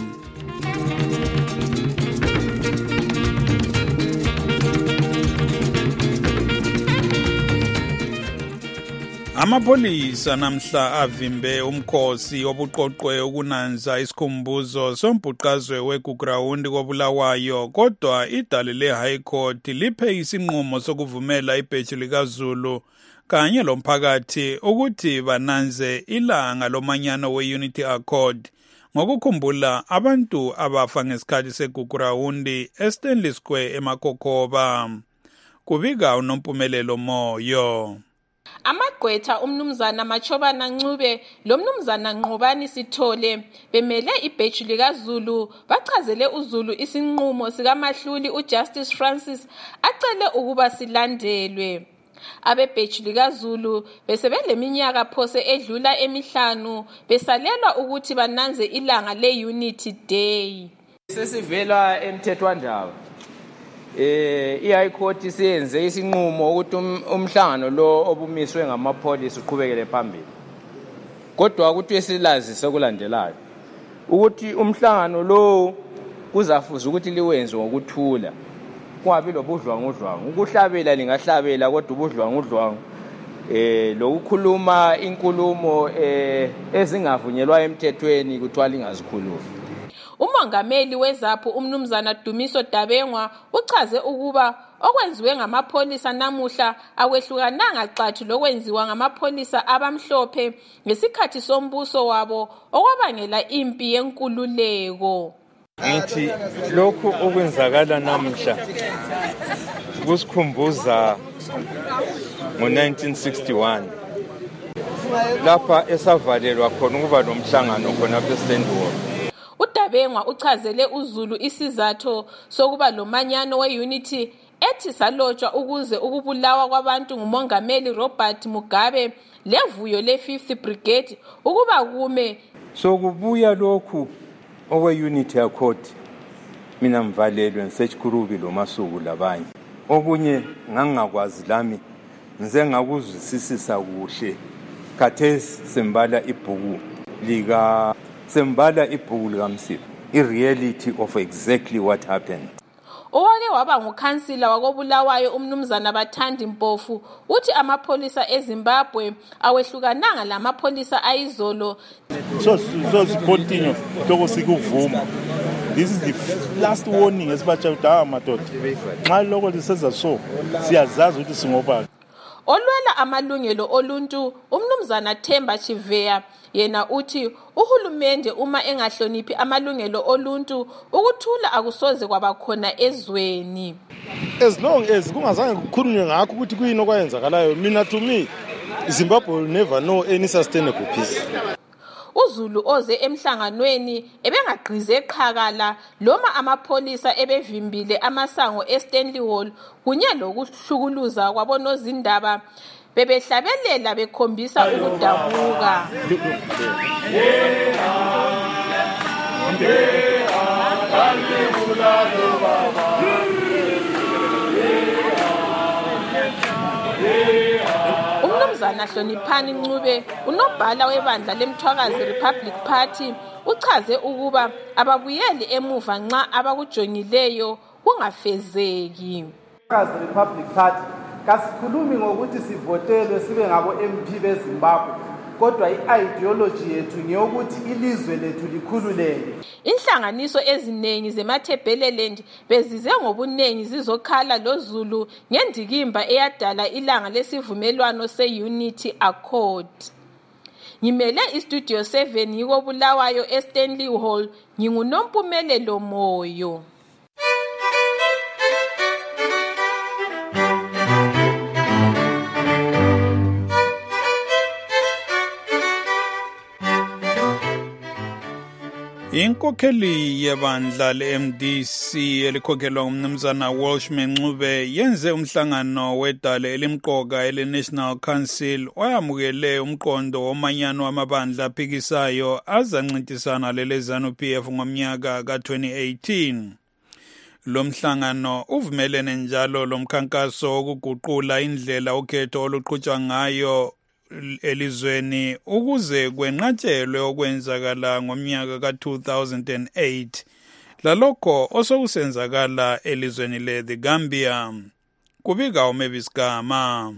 Amapolisa namhla avimbe umkhosi obuqoqwe ukunanza isikhumbuzo sombhuqazwe weGugurawundi kobulawayo, kodwa idale le-High Court liphe isinqumo sokuvumela ibheji likaZulu kanye lomphakathi ukuthi bananze ilanga lomanyano we-Unity Accord ngokukhumbula abantu abafa ngesikhathi seGugurawundi eStanley Square eMakokoba. Kubika uNompumelelo Moyo. Amagqwetha umnumzana Machobana Ncube lomnumzana Nqobani Sithole bemele ibheji likaZulu bachazele uZulu isinqumo sikaMahluli uJustice Francis acele ukuba silandelwe. Abebheji likaZulu besebeleminyaka phose edlula emihlanu besalelwa ukuthi bananze ilanga le-Unity Day. Sesivela emthethwandaba i-High Court siyenze isinqumo ukuthi umhlangano lo obumiswe ngamapolisa uqhubekele phambili, kodwa ukuthi esilazi sokulandelayo ukuthi umhlangano lo kuzafuza ukuthi liwenze ngokuthula, kungabi lobudlwangudlwangu. Ukuhlabela lingahlabela kodwa ubudlwangudlwangu lokukhuluma inkulumo ezingavunyelwa emthethweni kuthiwa lingazikhulumi. Umongameli weZAPHU umnumzana Dumiso Dabengwa uchaze ukuba okwenziwe ngamapolisa namuhla akwehlukananga xathu lokwenziwa ngamapolisa abamhlophe ngesikhathi sombuso wabo okwabangela impi yenkululeko. Ngithi lokhu okwenzakala namuhla kusikhumbuza ngo-1961 lapha esavalelwa khona ukuba nomhlangano khona apha eStandwall. uDabengwa uchazele uZulu isizathu sokuba lo manyano we-Unity ethi salotshwa ukuze ukubulawa kwabantu ngumongameli Robert Mugabe levuyo le-5th Brigade ukuba kume. So kubuya lokhu owe-Unity Accord mina mvalelwe ngisechikurubi lo masuku labanye. Okunye ngangakwazi lami ngize ngakuzwisisisa kuhle. Khathesi sembala ibhuku likaMsipho, i-reality of exactly what happened. Owake waba ngukhansila wakobulawayo umnumzana Bathandi Mpofu uthi amapolisa eZimbabwe awehlukananga lamapolisa ayizolo. So continue toko sikuvuma this is the last warning esibatsha ukuthi madoda nxa lokho lisenza so siyazazi ukuthi singobani. Olwela amalungelo oluntu umnumzana Themba Chiveya yena uthi uhulumende uma engahloniphi amalungelo oluntu ukuthula akusoze kwabakhona ezweni. As long as kungazange kukhulunywe ngakho ukuthi kuyini okwenzakalayo, mina to me Zimbabwe will never know any sustainable peace. uZulu oze emhlanganweni ebengagqize eqhakala loma amapholisa ebevimbile amasango eStanley Hall kunye lokuhlukuluza kwabonozindaba bebehlabelela bekhombisa ukudabuka. Umnumzana Hloniphani Ncube unobhala webandla leMthwakazi Republic Party uchaze ukuba ababuyeli emuva nxa abakujongileyo kungafezeki. Umthwakazi Republic Party kasikhulumi ngokuthi sivotelwe sibe ngabo MP beZimbabwe, kodwa i-ideology yethu ngeyokuthi ilizwe lethu likhululeke. Inhlanganiso eziningi zeMathebeleland bezize ngobunengi zizokhala loZulu ngendikimba eyadala ilanga lesivumelwano se-Unity Accord. Ngimele iStudio 7 yiko Bulawayo eStanley Hall, nginguNompumelelo Moyo. Inkokheli yebandla le-MDC elikhokhelwa umnumzana Welshman Ncube yenze umhlangano wedale elimqoka ele-National Council oyamukele umqondo womanyano wamabandla aphikisayo azancintisana lele-ZANU-PF ngomnyaka ka-2018. Lo mhlangano uvumelene njalo lomkhankaso wokuguqula indlela ukhetho oluqhutshwa ngayo elizweni ukuze kwenqatshelwe okwenzakala ngomnyaka ka-2008 lalokho osokusenzakala elizweni le-The Gambia. Kubika uMavis Gama.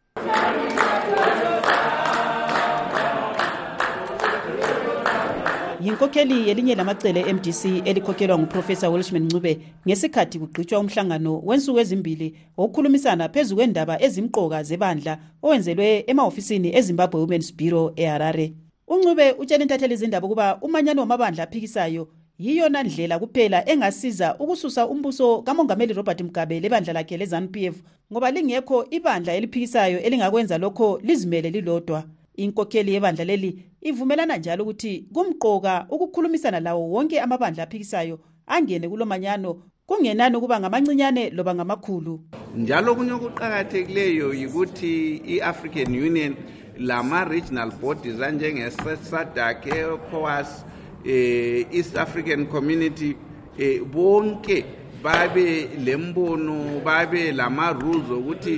Yinkokheli yelinye lamacele MDC elikhokhelwa nguProfessor Welshman Ncube ngesikhathi kugqitshwa umhlangano wensuku ezimbili wokukhulumisana phezu kwendaba ezimqoka zebandla owenzelwe emahofisini eZimbabwe Women's Bureau eHarare. uNcube utshela intatheli izindaba ukuba umanyano wamabandla aphikisayo yiyona ndlela kuphela engasiza ukususa umbuso kaMongameli Robert Mugabe lebandla lakhe leZANU-PF ngoba lingekho ibandla eliphikisayo elingakwenza lokho lizimele lilodwa. Inkokheli yebandla leli ivumelana njalo ukuthi kumqoka ukukhulumisana lawo wonke amabandla aphikisayo angene kulomanyano kungenani ukuba ngamancinyane loba ngamakhulu. Njalo kunye okuqhakathekileyo ukuthi iAfrican Union lama regional bodies njenge SADC, ECOWAS, East African Community bonke babe lembono babe lama rules ukuthi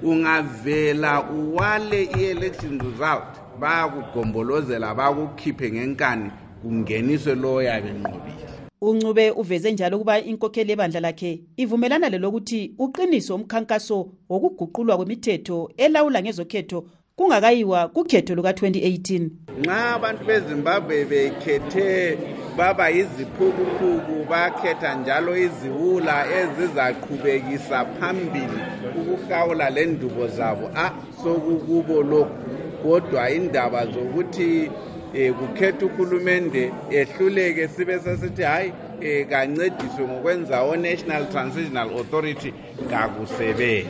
ungavela uwale i-election result bayakugombolozela bakukhiphe ngenkani kungeniswe lo yabe nqobile. uNcube uveze njalo ukuba inkokheli yebandla lakhe ivumelana lelokuthi uqiniso umkhankaso wokuguqulwa kwemithetho elawula ngezokhetho kungakayiwa kukhetho luka-2018. Nxa abantu beZimbabwe bekhethe baba yiziphukuphuku bakhetha njalo iziwula ezizaqhubekisa phambili ukuhlawula lendubo zabo sokukubo lokhu, kodwa indaba zokuthi kukhetha uhulumende ehluleke sibe sesithi hayi kancediswe ngokwenza o-National Transitional Authority kakusebenzi.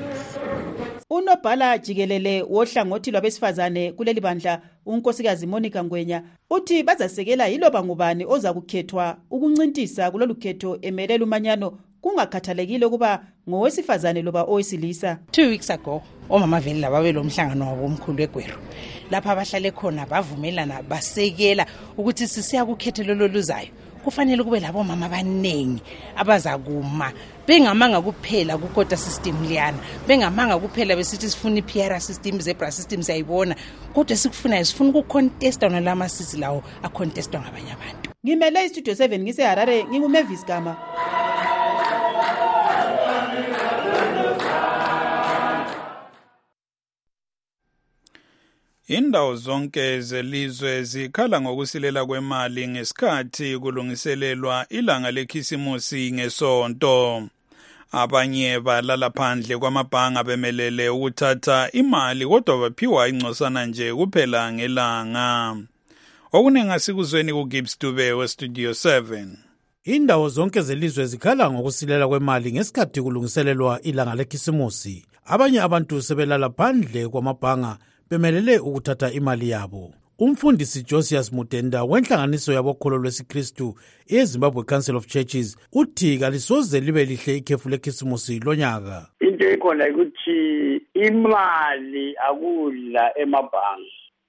Unobhala jikelele wohlangothi lwabesifazane kuleli bandla unkosikazi Monica Ngwenya uthi bazasekela yiloba ngubani oza kukhethwa ukuncintisa kulolu khetho emelela umanyano kungakhathalekile kuba ngowesifazane loba owesilisa. 2 weeks ago omama vele laba belomhlangano wabo omkhulu eGweru lapha abahlale khona bavumelana basekela ukuthi sisiya kukhethelo loluzayo kufanele kube labo mama abanengi abazakuma bengamanga kuphela kukota system liyana bengamanga kuphela besithi sifuna iPR system zebra system sayibona kodwa sikufuna sifuna ukucontesta nalama sisi lawo acontestwa ngabanye abantu. Ngimele iStudio 7 ngiseHarare nginguMavis Gama. Indawo zonke zelizwe zikhala ngokusilela kwemali ngesikhathi kulungiselelwa ilanga lekhisimusi ngesonto. Abanye balala phandle kwamabhanga bemelele ukuthatha imali kodwa baphiwa ingcosana nje kuphela ngelanga. Okuningi sikuzweni kuGibbs Dube weStudio 7. Indawo zonke zelizwe zikhala ngokusilela kwemali ngesikhathi kulungiselelwa ilanga lekhisimusi. Abanye abantu sebelala phandle kwamabhanga bemelele ukuthatha imali yabo. Umfundisi Josias Mutenda wenhlanganiso yabokholo lwesikristu eZimbabwe Council of Churches uthi kalisoze libe lihle ikhefu lekhisimusi lonyaka. Into ikhona ukuthi imali akudla emabhanga.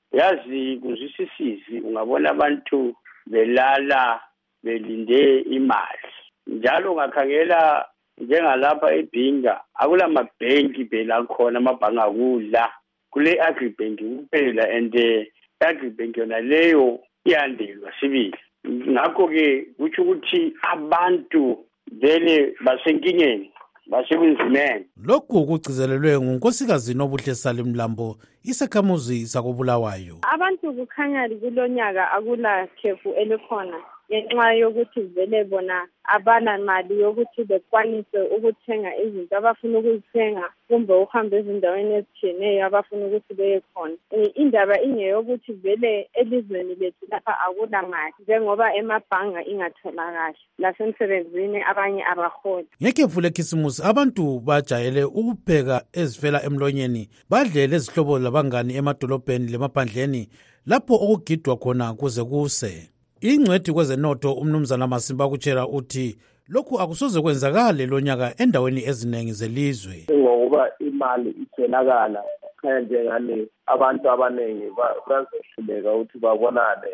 Yazi kuzwisisizi ungabona abantu belala belinde imali. Njalo ungakhangela njengalapha eBhinga akula mabhenki phela khona amabhanga akudla. Kule agribank kuphela and agribank yona leyo iyandelwa sibili. Ngakho ke kuthi ukuthi abantu vele basenkingeni basebenzimeni. Lokhu kugcizelelwe ngunkosikazi Nobuhle Salim Mlambo isakhamuzi sakobulawayo. Abantu kukhanya kulonyaka akula khefu elikhona ngenxa yokuthi vele bona abana mali yokuthi bekwanise ukuthenga izinto abafuna ukuzithenga kumbe uhambe ezindaweni ezitshiyeneyo abafuna ukuthi beye khona. Indaba ingeyokuthi vele elizweni lethu lapha akula mali njengoba emabhanga ingatholakali lasemsebenzini abanye abaholi. Ngekhefu lekhisimusi abantu bajayele ukupheka ezifela emlonyeni badlele izihlobo labangani emadolobheni lemaphandleni lapho okugidwa khona kuze kuse. Ingcwethi kwezenotho umnumzana Masimba kutshela uthi lokhu akusoze kwenzakale lonyaka endaweni ezinengi zelizwe. Ngoba imali itholakala njengane abantu abanengi bazohluleka ukuthi babonane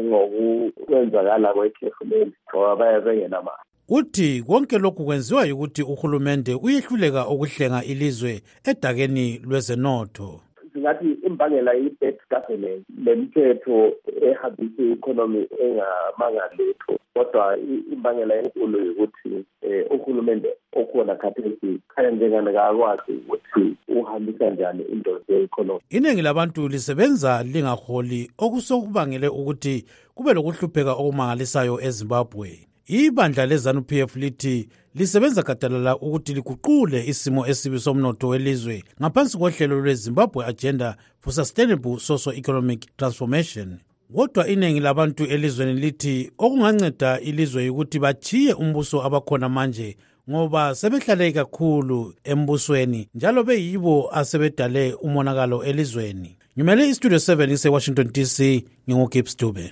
njengokwenzakala kwekhefu leli ngoba bayengenamali. Uthi konke lokhu kwenziwa ukuthi uhulumende uyehluleka ukuhlenga ilizwe edakeni lwezenotho. Singathi imbangela yi-bad governance lemithetho ehambisa i-economy engamangaletho kodwa imbangela enkulu yokuthi uhulumende okhona khathesi khanya njengane kakwazi ukuthi uhambisa njani into ze-economy. Iningi labantu lisebenza lingaholi okusokubangele ukuthi kube lokuhlupheka okumangalisayo eZimbabwe. Ibandla leZANU-PF lithi lisebenza gadalala ukuthi liguqule isimo esibi somnotho welizwe ngaphansi kohlelo lweZimbabwe Agenda for Sustainable Socio-Economic Transformation. Kodwa iningi labantu elizweni lithi okunganceda ilizwe ukuthi bachiye umbuso abakhona manje ngoba sebehlale kakhulu embusweni njalo beyibo asebedale umonakalo elizweni. Ngimele iStudio 7 eseWashington DC nginguGibbs Dube.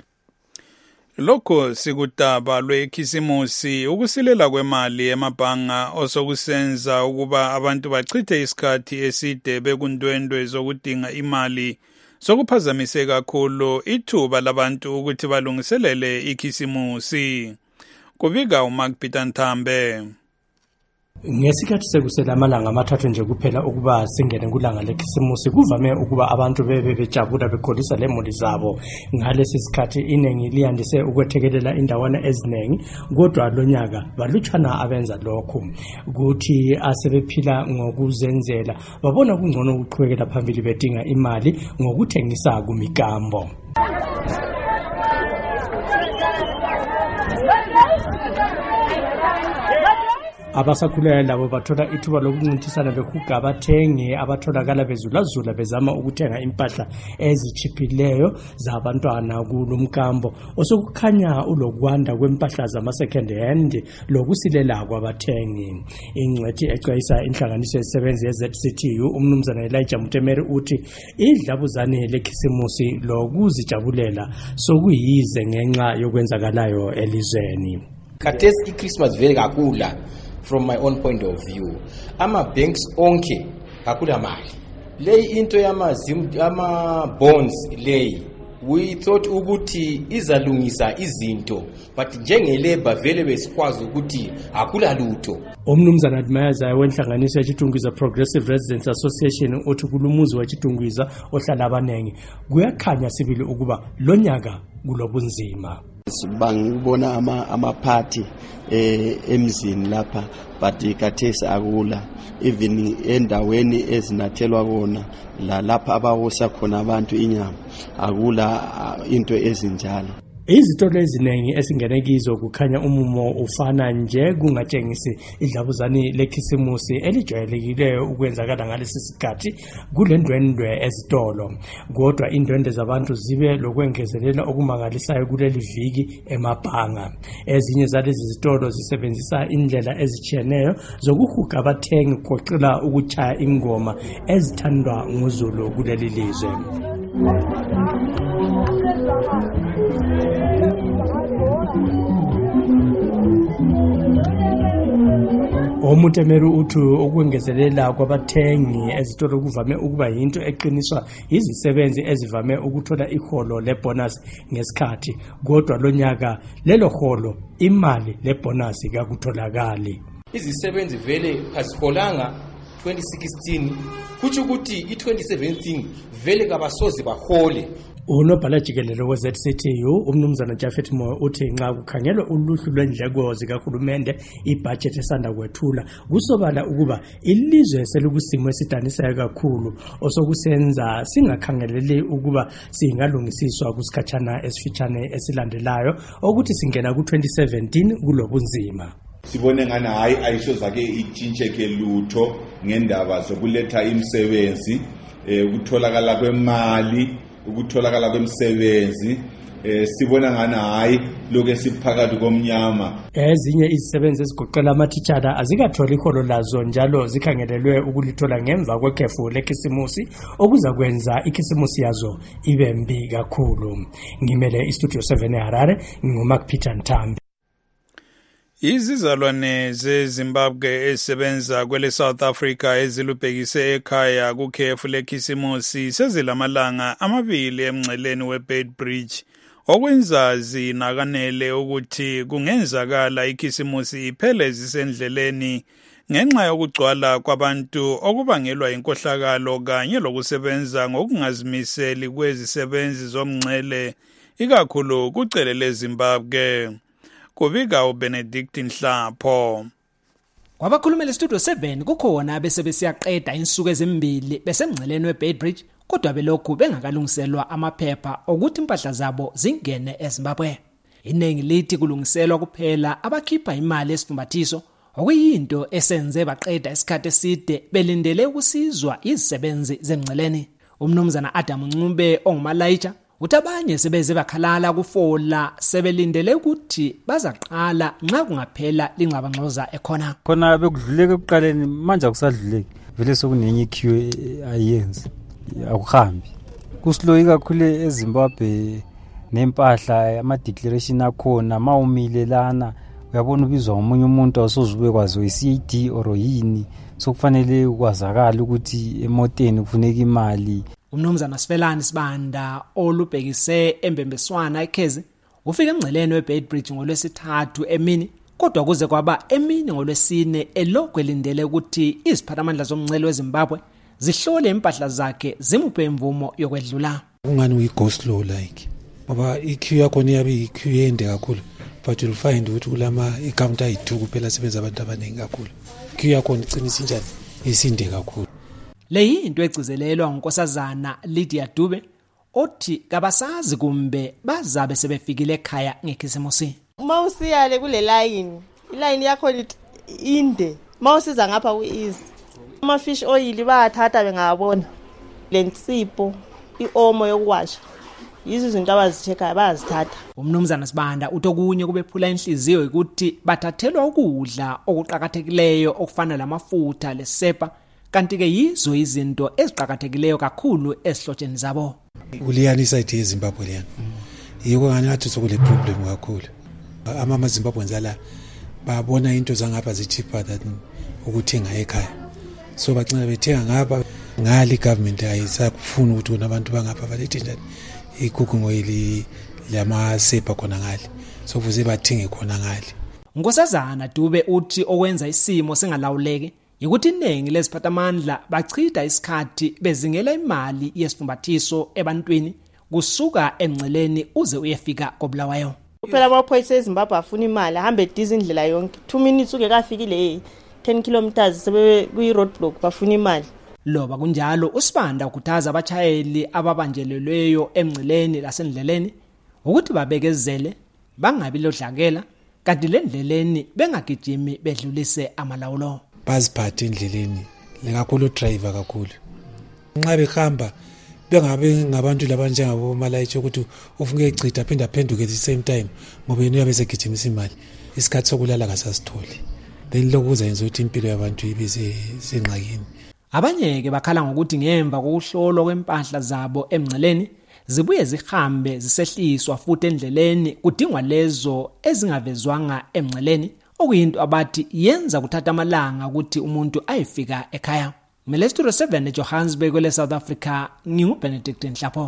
Lokho sikudaba lwekhisimusi ukusilela kwemali emabhanga osokusenza ukuba abantu bachithe isikhathi eside bekundwendwe zokudinga imali sokuphazamiseka kakhulu ithuba labantu ukuthi balungiselele ikhisimusi. Kubika uMark Peter Nthambe. Ngesikhathi sekusela amalanga amathathu nje kuphela ukuba singene kulanga lekhisimusi kuvame ukuba abantu bejabula bekholisa lemuli zabo. Ngalesi sikhathi iningi liyandise ukwethekelela indawana eziningi kodwa lonyaka balutshana abenza lokhu. Kuthi asebephila ngokuzenzela babona kungcono ukuqhubekela phambili bedinga imali ngokuthengisa kumikambo. Abasakhulayo labo bathola ithuba lokuncintisana behuga abathenge abatholakala bezulazula bezama ukuthenga impahla ezichiphileyo zabantwana kulumkambo osokukhanya ulokwanda kwempahla zama-second hand lokusilela kwabathengi. Ingcwethi exwayisa inhlanganiso ezisebenzi ye-ZCTU umnumzana Elijah Mutemeri uthi idlabuzane lekhisimusi lokuzijabulela sokuyize ngenxa yokwenzakalayo elizweni. Khathesi iChristmas vele kakula. From my own point of view, ama-banks onke kakula mali. Leyi into yama-bonds leyi, we thought ukuthi izalungisa izinto, but njengelebha vele besikwazi ukuthi akula lutho. Umnumzana Admayaza wenhlanganiso yachitungwiza Progressive Residents Association uthi kulumuzi wachitungwiza ohlala abanengi kuyakhanya sibili ukuba lonyaka kulobunzima. Bangibona ama-party emzini lapha but kathesi akula even endaweni ezinathelwa kona lapha abawosa khona abantu inyama akula into ezinjalo. Izitolo eziningi esingene kizo kukhanya umumo ufana nje kungatshengisi idlabuzane lekhisimusi elijwayelekileyo ukwenzakala ngalesi sikhathi kulendwendwe ezitolo, kodwa indwendwe zabantu zibe lokwengezelela okumangalisayo kuleli viki emabhanga. Ezinye zalezi zitolo zisebenzisa indlela ezichiyeneyo zokuhuga abathengi kugoqela ukuchaya ingoma ezithandwa nguZulu kuleli lizwe. Omutemeri uthu okwengezelela kwabathengi ezitolo kuvame ukuba yinto eqiniswa izisebenzi ezivame ukuthola iholo lebonus ngesikhathi, kodwa lonyaka lelo holo imali lebonus kakutholakali. Izisebenzi vele aziholanga 2016 kuthi ukuthi i2017 vele kabasozi bahole. Unobhala jikelele we-ZCTU umnumzana Jafet Moyo uthi nxa kukhangelwa uluhlu lwendleko zikahulumende ibudget esanda kwethula kusobala ukuba ilizwe selikusimo esidanisayo kakhulu osokusenza singakhangeleli ukuba singalungisiswa kusikhatshana esifitshane esilandelayo ukuthi singena ku2017 kulobunzima. Sibone ngani hayi ayisho zake itshintsheke lutho ngendaba zokuletha imisebenzi ukutholakala kwemali ukutholakala kwemisebenzi sibona ngani hayi lokho siphakathi komnyama. Ezinye izisebenzi ezigoqela amathichara azikatholi iholo lazo njalo zikhangelelwe ukulithola ngemva kwekhefu lekhisimusi okuza kwenza ikhisimusi yazo ibe mbi kakhulu. Ngimele istudio 7 eHarare nguMark Peter Ntambi. Izizalwane zeZimbabwe ezisebenza kwele South Africa ezilubhekise ekhaya kukhefu lekhisimusi sezilamalanga amabili emngceleni weBeitbridge okwenza zinakanele ukuthi kungenzakala ikhisimusi iphele zisendleleni ngenxa yokugcwala kwabantu okubangelwa inkohlakalo kanye lokusebenza ngokungazimiseli kwezisebenzi zomngcele ikakhulu kucele leZimbabwe. Kubika uBenedict Nhlapho. Kwabakhulumela estudio 7 kukhona bese besiyaqeda insuku ezimbili besemngceleni weBeitbridge kodwa belokhu bengakalungiselwa amaphepha ukuthi impahla zabo zingene eZimbabwe. Iningi lithi kulungiselwa kuphela abakhipha imali esifumbathiso okuyinto esenze baqeda isikhathi eside belindele ukusizwa izisebenzi zemngceleni. Umnumzana Adam Ncube ongumalayitsha utabanye sebeze bakhalala kufola sebelindele ukuthi bazaqala nxa kungaphela lingxabangxoza ekhona. Khona bekudluleke ekuqaleni manje akusadluleki vele sokunenye iqueue ayenzi akuhambi. Kuslow kakhulu eZimbabwe nempahla ama declaration akhona mawumile lana uyabona ubizwa ngomunye umuntu awusozube kwazi oyiCD or yini sokufanele ukwazakala ukuthi emoteni kufuneka imali. Umnumzana Sifelani Sibanda olubhekise embembeswana eKhezi ufike emngceleni weBeitbridge ngolwesithathu emini kodwa kuze kwaba emini ngolwesine elokhu elindele ukuthi iziphathamandla zomngcele weZimbabwe zihlole impahla zakhe zimuphe imvumo yokwedlula. Ungani uyi-go slow like ngoba iqueue yakhona iyabe iqueue ende kakhulu but you'll find ukuthi kulama i-counter ayi-2 kuphela sebenza abantu abaningi kakhulu. Iqueue yakhona iqinisa injani isinde kakhulu. Le yinto egcizelelwa ngunkosazana Lydia Dube othi kabasazi kumbe bazabe sebefikile ekhaya ngekhisimusi. Mawusiyale kule line yakho inde mawusiza ngapha kueasy ama fish oil bayathatha bengabona lensipho iomo yokuwasha yizo izinto abazicheka bayazithatha. Umnumzana Sibanda utokunye kubephula inhliziyo ukuthi bathathelwa ukudla okuqhakathekileyo okufana lamafutha lesepa kanti ke yizo izinto eziqhakathekileyo kakhulu esihlotsheni zabo. Uliyanisa ithi eZimbabwe liyana. Yiko nganathi sokule problem kakhulu. Amazimbabwe nzala babona into zangapha zicheaper than ukuthenga ekhaya. So bagcina bethenga ngapha ngali government ayisakufuna ukuthi abantu bangapha balethe njani icooking oil lamasepa khona ngali. So kuze bathenge khona ngali. Nkosazana Dube uthi okwenza isimo singalawuleki ukuthi iningi leziphathamandla bachitha isikhathi bezingela imali yesifumbathiso ebantwini kusuka emngceleni uze uyefika koBulawayo. Kuphela amaphoyisa eZimbabwe afuna imali ahambe ediza indlela yonke. 2 minutes ungekafikile 10 kilometers sebe kuyi roadblock bafuna imali. Loba kunjalo uSibanda ukhuthaza abachayeli ababanjelelweyo emngceleni lasendleleni ukuthi babekezele bangabi lodlakela kanti lendleleni bengagijimi bedlulise amalawulo. Baziphathe endleleni lekakhulu driver kakhulu. Nxa behamba bengabe ngabantu labanjengabo malayitsho ukuthi ufunge echitha aphenduke at the same time ngoba yena uyabe segijimisa imali. Isikhathi sokulala kasasitholi. Then lokuza yenza ukuthi impilo yabantu ibe sengxakini. Abanye ke bakhala ngokuthi ngemva kokuhlolwa kwempahla zabo emngceleni zibuye zihambe zisehliswa futhi endleleni kudingwa lezo ezingavezwanga emngceleni okuyinto abathi yenza kuthatha amalanga ukuthi umuntu ayefika ekhaya. Studio 7 eJohannesburg kwele South Africa nginguBenedict Nhlapho.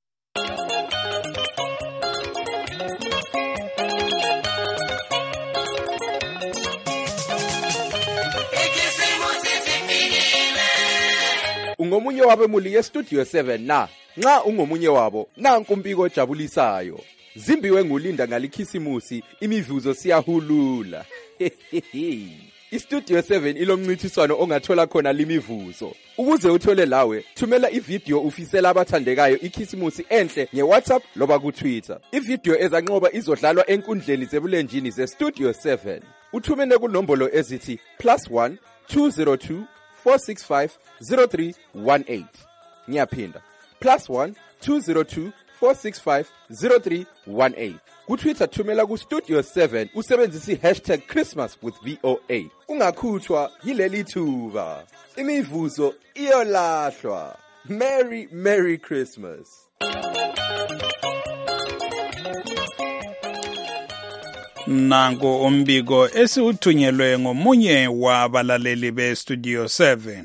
Ungomunye wabemuli yeStudio 7 na nxa ungomunye wabo nanku umpiko ojabulisayo zimbiwe ngulinda ngalikhisimusi imivuzo siyahulula. iStudio 7 ilomncintiswano ongathola khona limivuzo. Ukuze uthole lawe thumela ivideo ufisela abathandekayo ikhisimusi enhle ngeWhatsApp loba kuTwitter. Ivideo ezanqoba izodlalwa enkundleni zebulenjini zeStudio 7. Uthumene kunombolo ezithi +1 202 465 0318. Ngiyaphinda +1 202 465 0318. KuTwitter thumela kuStudio 7 usebenzisa #ChristmasWithVOA. Ungakhuthwa yileli thuba. Imivuzo iyolahlwa. Merry Christmas. Nango umbiko esiuthunyelwe ngomunye wabalaleli beStudio 7.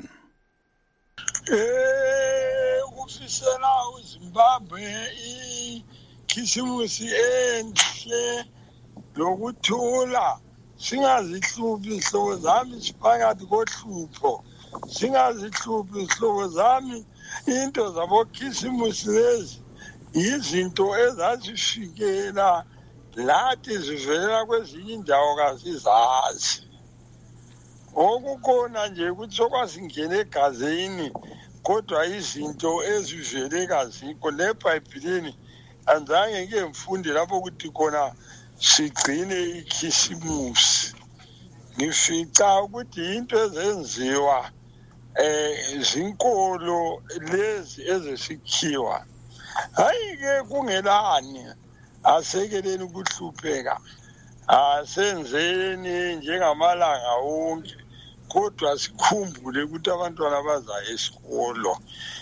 Ufisela uZimbabwe ikhisimusi enhle lokuthula singazihluphi ihlobo zami siphakathi kohlupho singazihluphi ihlobo zami into zabo khisimusi lezi izinto ezasifikela lathi zivelela kwezinye indawo kazizazi okukhona nje ukuthi sokwasingena egazini kodwa izinto ezivele kazikho leBhayibhelini anzange ngeke mfunde lapho ukuthi khona sigcine ikhisimusi. Ngifica ukuthi into ezenziwa zinkolo lezi ezesikhiwa hayi ke kungelani asekeleni ukuhlupheka asenzeni njengamalanga wonke kodwa sikhumbule ukuthi abantwana bazayo esikolo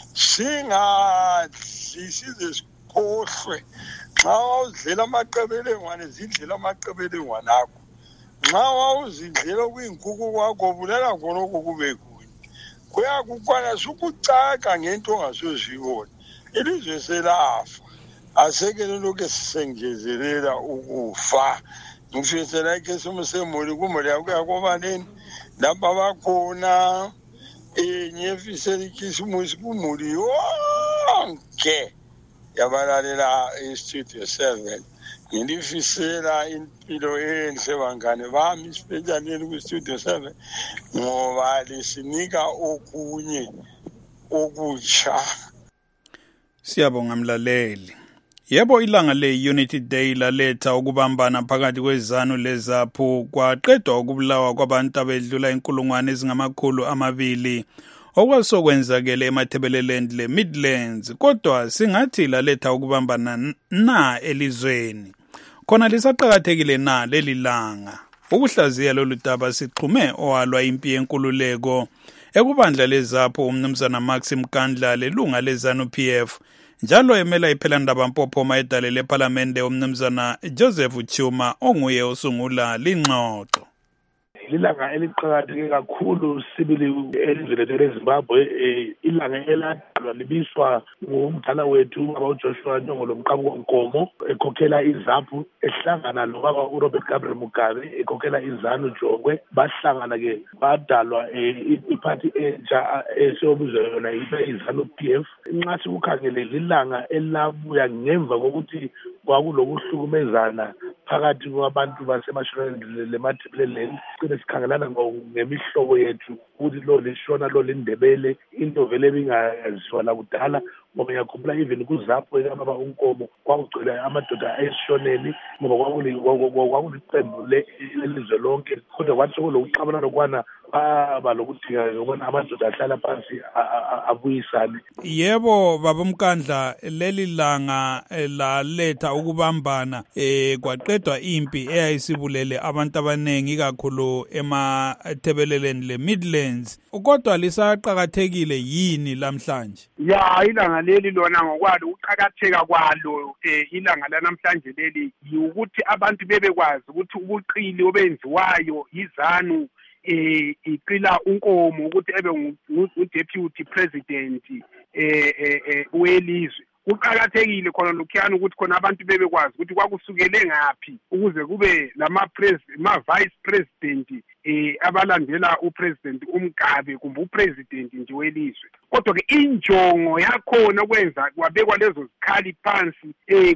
singadli size sikhohlwe nxa wawudlela amaqebelengwane zidlela amaqebelengwane akho nxa wawuzidlela kuyinkukhu kwakho bulela khonokho kube kunye kuyakukwana sukucaka ngento ongasozibona ilizwe selafa asekele lokhu sisengezelela ukufa ngifisela ikhisimusi kumuli yakuyakobaneni lapha bakhona ngiyefisela ikhisimusi kumuli yonke yabalalela iStudio 7 ngilifisela impilo enhle bangane bami sibenzaneni kuStudio 7 ngoba lisinika okunye okutsha. Siyabonga mlaleli. Yebo ilanga le-Unity Day laletha ukubambana phakathi kwezanu leZAPU kwaqedwa ukubulawa kwabantu abedlula 200,000 okwasokwenzakele eMathebeleland leMidlands kodwa singathi laletha ukubambana na elizweni. Khona lisaqhakathekile na leli langa. Ukuhlaziya lolu daba sixhume owalwa impi yenkululeko ekubandla leZAPU umnumzana Maxim Kandla lelunga leZANU-PF njalo emela iphelandaba mpophoma edale leParlamente umnumzana Joseph Chuma onguye osungula lingxoxo. Ilanga eliqhakatheke kakhulu sibili elizweni leZimbabwe ilanga eladalwa libiswa ngumdala wethu ubaba uJoshua Nyongolo Mqabuko Nkomo ekhokhela iZAPU ehlangana nobaba uRobert Gabriel Mugabe ekhokhela iZANU Jongwe bahlangana ke badalwa iphathi entsha esiyobuzwa yona iZANU-PF. Nxa sikukhangele ilanga elabuya ngemva kokuthi kwakulokuhlukumezana phakathi kwabantu baseMashonaland leMatabeleland sigcine sikhangelana ngemihlobo yethu ukuthi lo lishona lo lindebele into vele bingaziwa la kudala ngoba ngiyakhumbula even kuZAPO ekamaba uNkomo kwakugcwele amadoda ayeshoneni ngoba kwakuliqembu lelizwe lonke kodwa kwathi lokuxabana lokwana baba lokudinga ukubona amadoda ahlala phansi abuyisane. Yebo baba Mkandla, leli langa laletha ukubambana kwaqedwa impi eyayisibulele abantu abanengi kakhulu eMatabeleland leMidlands, kodwa lisaqhakathekile yini lamhlanje? Ya, ilanga leli lona ngokwalo uqhakatheka kwalo ilanga lanamhlanje leli ukuthi abantu bebekwazi ukuthi ubuqili obenziwayo yiZANU iqila uNkomo ukuthi ebe ngu-deputy president welizwe. Kuqhakathekile khona lokhuyana ukuthi khona abantu bebekwazi ukuthi kwakusukele ngaphi ukuze kube ma-vice president abalandela upresident uMgabe kumbe upresident nje welizwe. Kodwa-ke injongo yakhona kwenza kwabekwa lezo zikhali phansi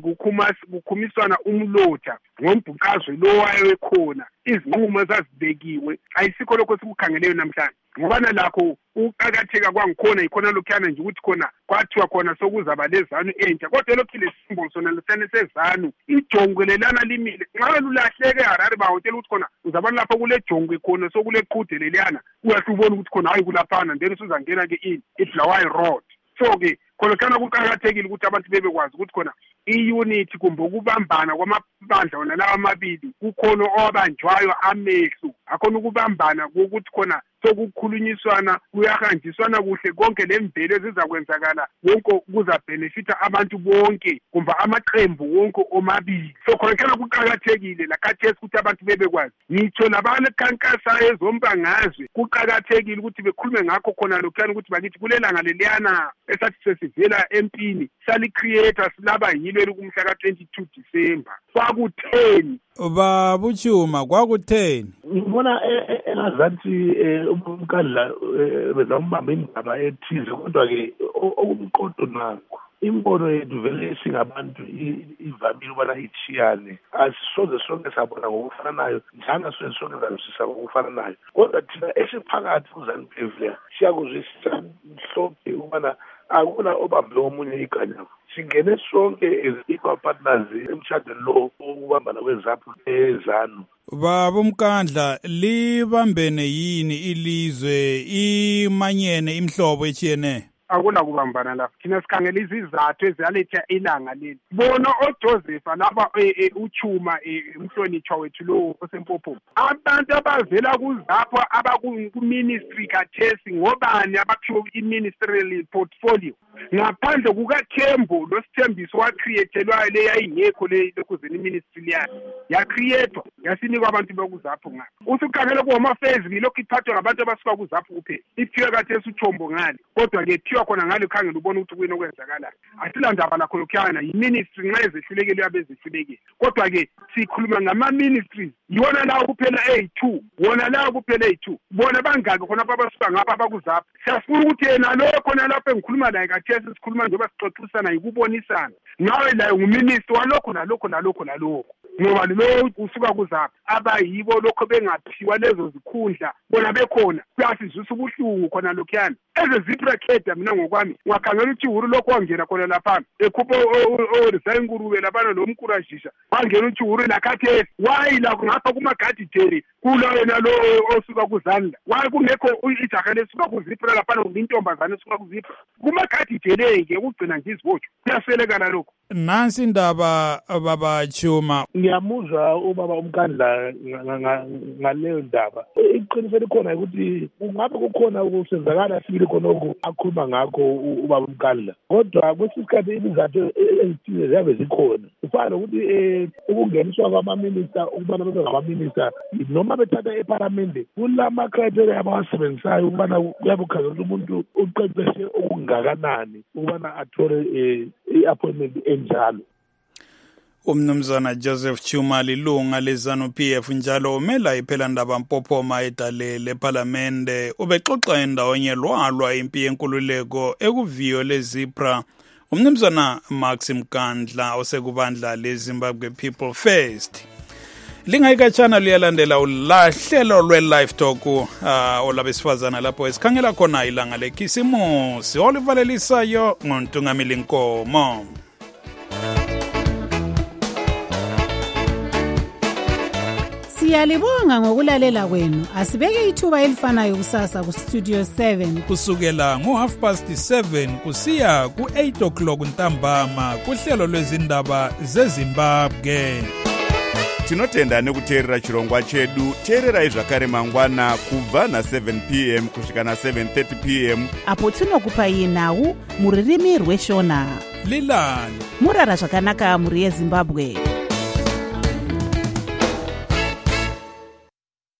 kukhumiswana umlotha ngombhuqazwe lo wayekhona, izinqumo ezazibekiwe ayisikho lokho sikukhangeleyo namhlanje. Ngoba nalakho uqhakatheka kwangikhona ikhona lokhuyana nje ukuthi khona kwathiwa khona sokuzaba lezanu entsha, kodwa lokhu lesimbolo sona lesane sezanu ijongwe lelana limile. Ngabe lulahleke Harare bahotela ukuthi khona uzabona lapho kule jongwe khona sokule qhude leliyana uyahle ubone ukuthi khona hayi kulaphana then usuzangena ke iBulawayo Road. So-ke khona kana kuqhakathekile ukuthi abantu bebekwazi ukuthi khona i-unity kumbe ukubambana kwamabandla wona lawa amabili kukhona owabanjwayo amehlo akhona ukubambana ukuthi khona sokukhulunyiswana kuyahanjiswana kuhle konke lemvelo ezizakwenzakala wonke kuzabhenefitha abantu bonke kumbe amaqembu wonke omabili. So khona kana kuqhakathekile lakhathesi ukuthi abantu bebekwazi ngitsho labanekhankasayo ezombangazwe kuqhakathekile ukuthi bekhulume ngakho khona lokhuyana ukuthi bakithi kulelanga leliyana esathi sesivela empini salicreator silaba yilo elikumhla ka-22 December kwakutheni babuchuma kwakutheni ngibona engazathi uMkandla bezambamba indaba ethize kodwa-ke okumqodo nakho imbono yethu vele singabantu ivamile ubana ichiyane asisoze sonke sabona ngokufananayo njalo soze sonke sabusisa ngokufananayo kodwa thina esiphakathi kuZANU-PF le siyakuzwisisa mhlophe ubana akuna obambe omunye iganya. Singene sonke as equal partners emshadweni lo ukubambana kweZAPO eZANU. Baba Mkandla, libambene yini ilizwe imanyene imhlobo echiyene? Akuna kubambana lapha. Thina sikhangela izizathu eziyaletha ilanga leli. Bona oJoseph laba uchuma umhlonitshwa wethu lo osempopho. Abantu abavela kuZAPO abaku-ministry kaThesi ngobani abaphiwe i-ministerial portfolio. Ngaphandle kukaThembo losithembiso wacreatelwayo le yayingekho le lokuzeni iministry liyakhe yacreatwa yasinikwa abantu bokuZAPO ngapha. Usukhangela kuHome-Affairs ngilokhu iphathwa ngabantu abasuka kuZAPO kuphela. Iphiwe kaThesi uThombo ngale kodwa-ke thiwa khona ngale khangela ubona ukuthi kuyini okwenzakalayo. Asilandaba lakho lokhuyana yi-ministry nxa ezehlulekile yabe ezehlulekile. Kodwa-ke sikhuluma ngama-ministries yiwona lawo kuphela A2 wona lawo kuphela A2 bona bangaki khona abasuka ngapha abakuZAPO. Siyafuna ukuthi yena lo khona lapho engikhuluma laye kaThesi sikhuluma njengoba sixoxisana yikubonisana nawe layo nguminister walokho nalokho nalokho nalokho ngoba lo usuka kuZAPO abayibo lokho bengaphiwa lezo zikhundla bona bekhona kuyasizwisa ubuhlungu khona lokhuyana ezezibrakeda mina ngokwami ngakhangela ukuthi ihuru lokho wangena khona lapha ekhupha o-resign ngurube labana lomkurajisha wangena ukuthi ihuru lakhathesi wayi lakho ngapha kumagadi jeri kula yena lo osuka kuZANU wayi kungekho ijaha lesuka kuzipra lapha ngintombazane esuka kuzipra kumagadi jeri-ke ukugcina nje izibotsho kuyaselekana lokho. Nansi indaba baba Chuma. Ngiyamuzwa ubaba uMkandla ngaleyo ndaba. Iqiniso likhona ukuthi kungabe kukhona ukusenzakala sibili khonoko akhuluma ngakho ubaba uMkandla. Kodwa kwesikhathi izizathu ezithile ziyabe zikhona. Kufana nokuthi ukungeniswa kwama-minister ukubana bebe ngama-minister noma bethatha eParliament kulama criteria abawasebenzisayo ukubana kuyabe kukhangela umuntu uqeqeshe okungakanani ukubana athole i-appointment enjalo. Umnumzana Joseph Chuma lilunga leZANU-PF njalo umela iPhelandaba Mpophoma edalele eParliamente ubexoxa endawonye lwalwa impi yenkululeko ekuviyo leZipra. Umnumzana Max Mkandla osekubandla leZimbabwe People First. lingayikatshana liyalandela ulahlelo lwe-live talk olabesifazana lapho esikhangela khona ilanga lekhisimusi olivalelisayo ngontungamili Nkomo. Siyalibonga ngokulalela kwenu. Asibeke ithuba elifanayo kusasa ku Studio 7 kusukela ngo7:30 kusiya ku8 o'clock ntambama kuhlelo lwezindaba zeZimbabwe. Tinotenda nekuteerera chirongwa chedu. Teererai zvakare mangwana kubva na7 p.m. kusvika na7:30 p.m. apo tinokupai nhau muririmi rweshona. Lilani murara zvakanaka muri yeZimbabwe.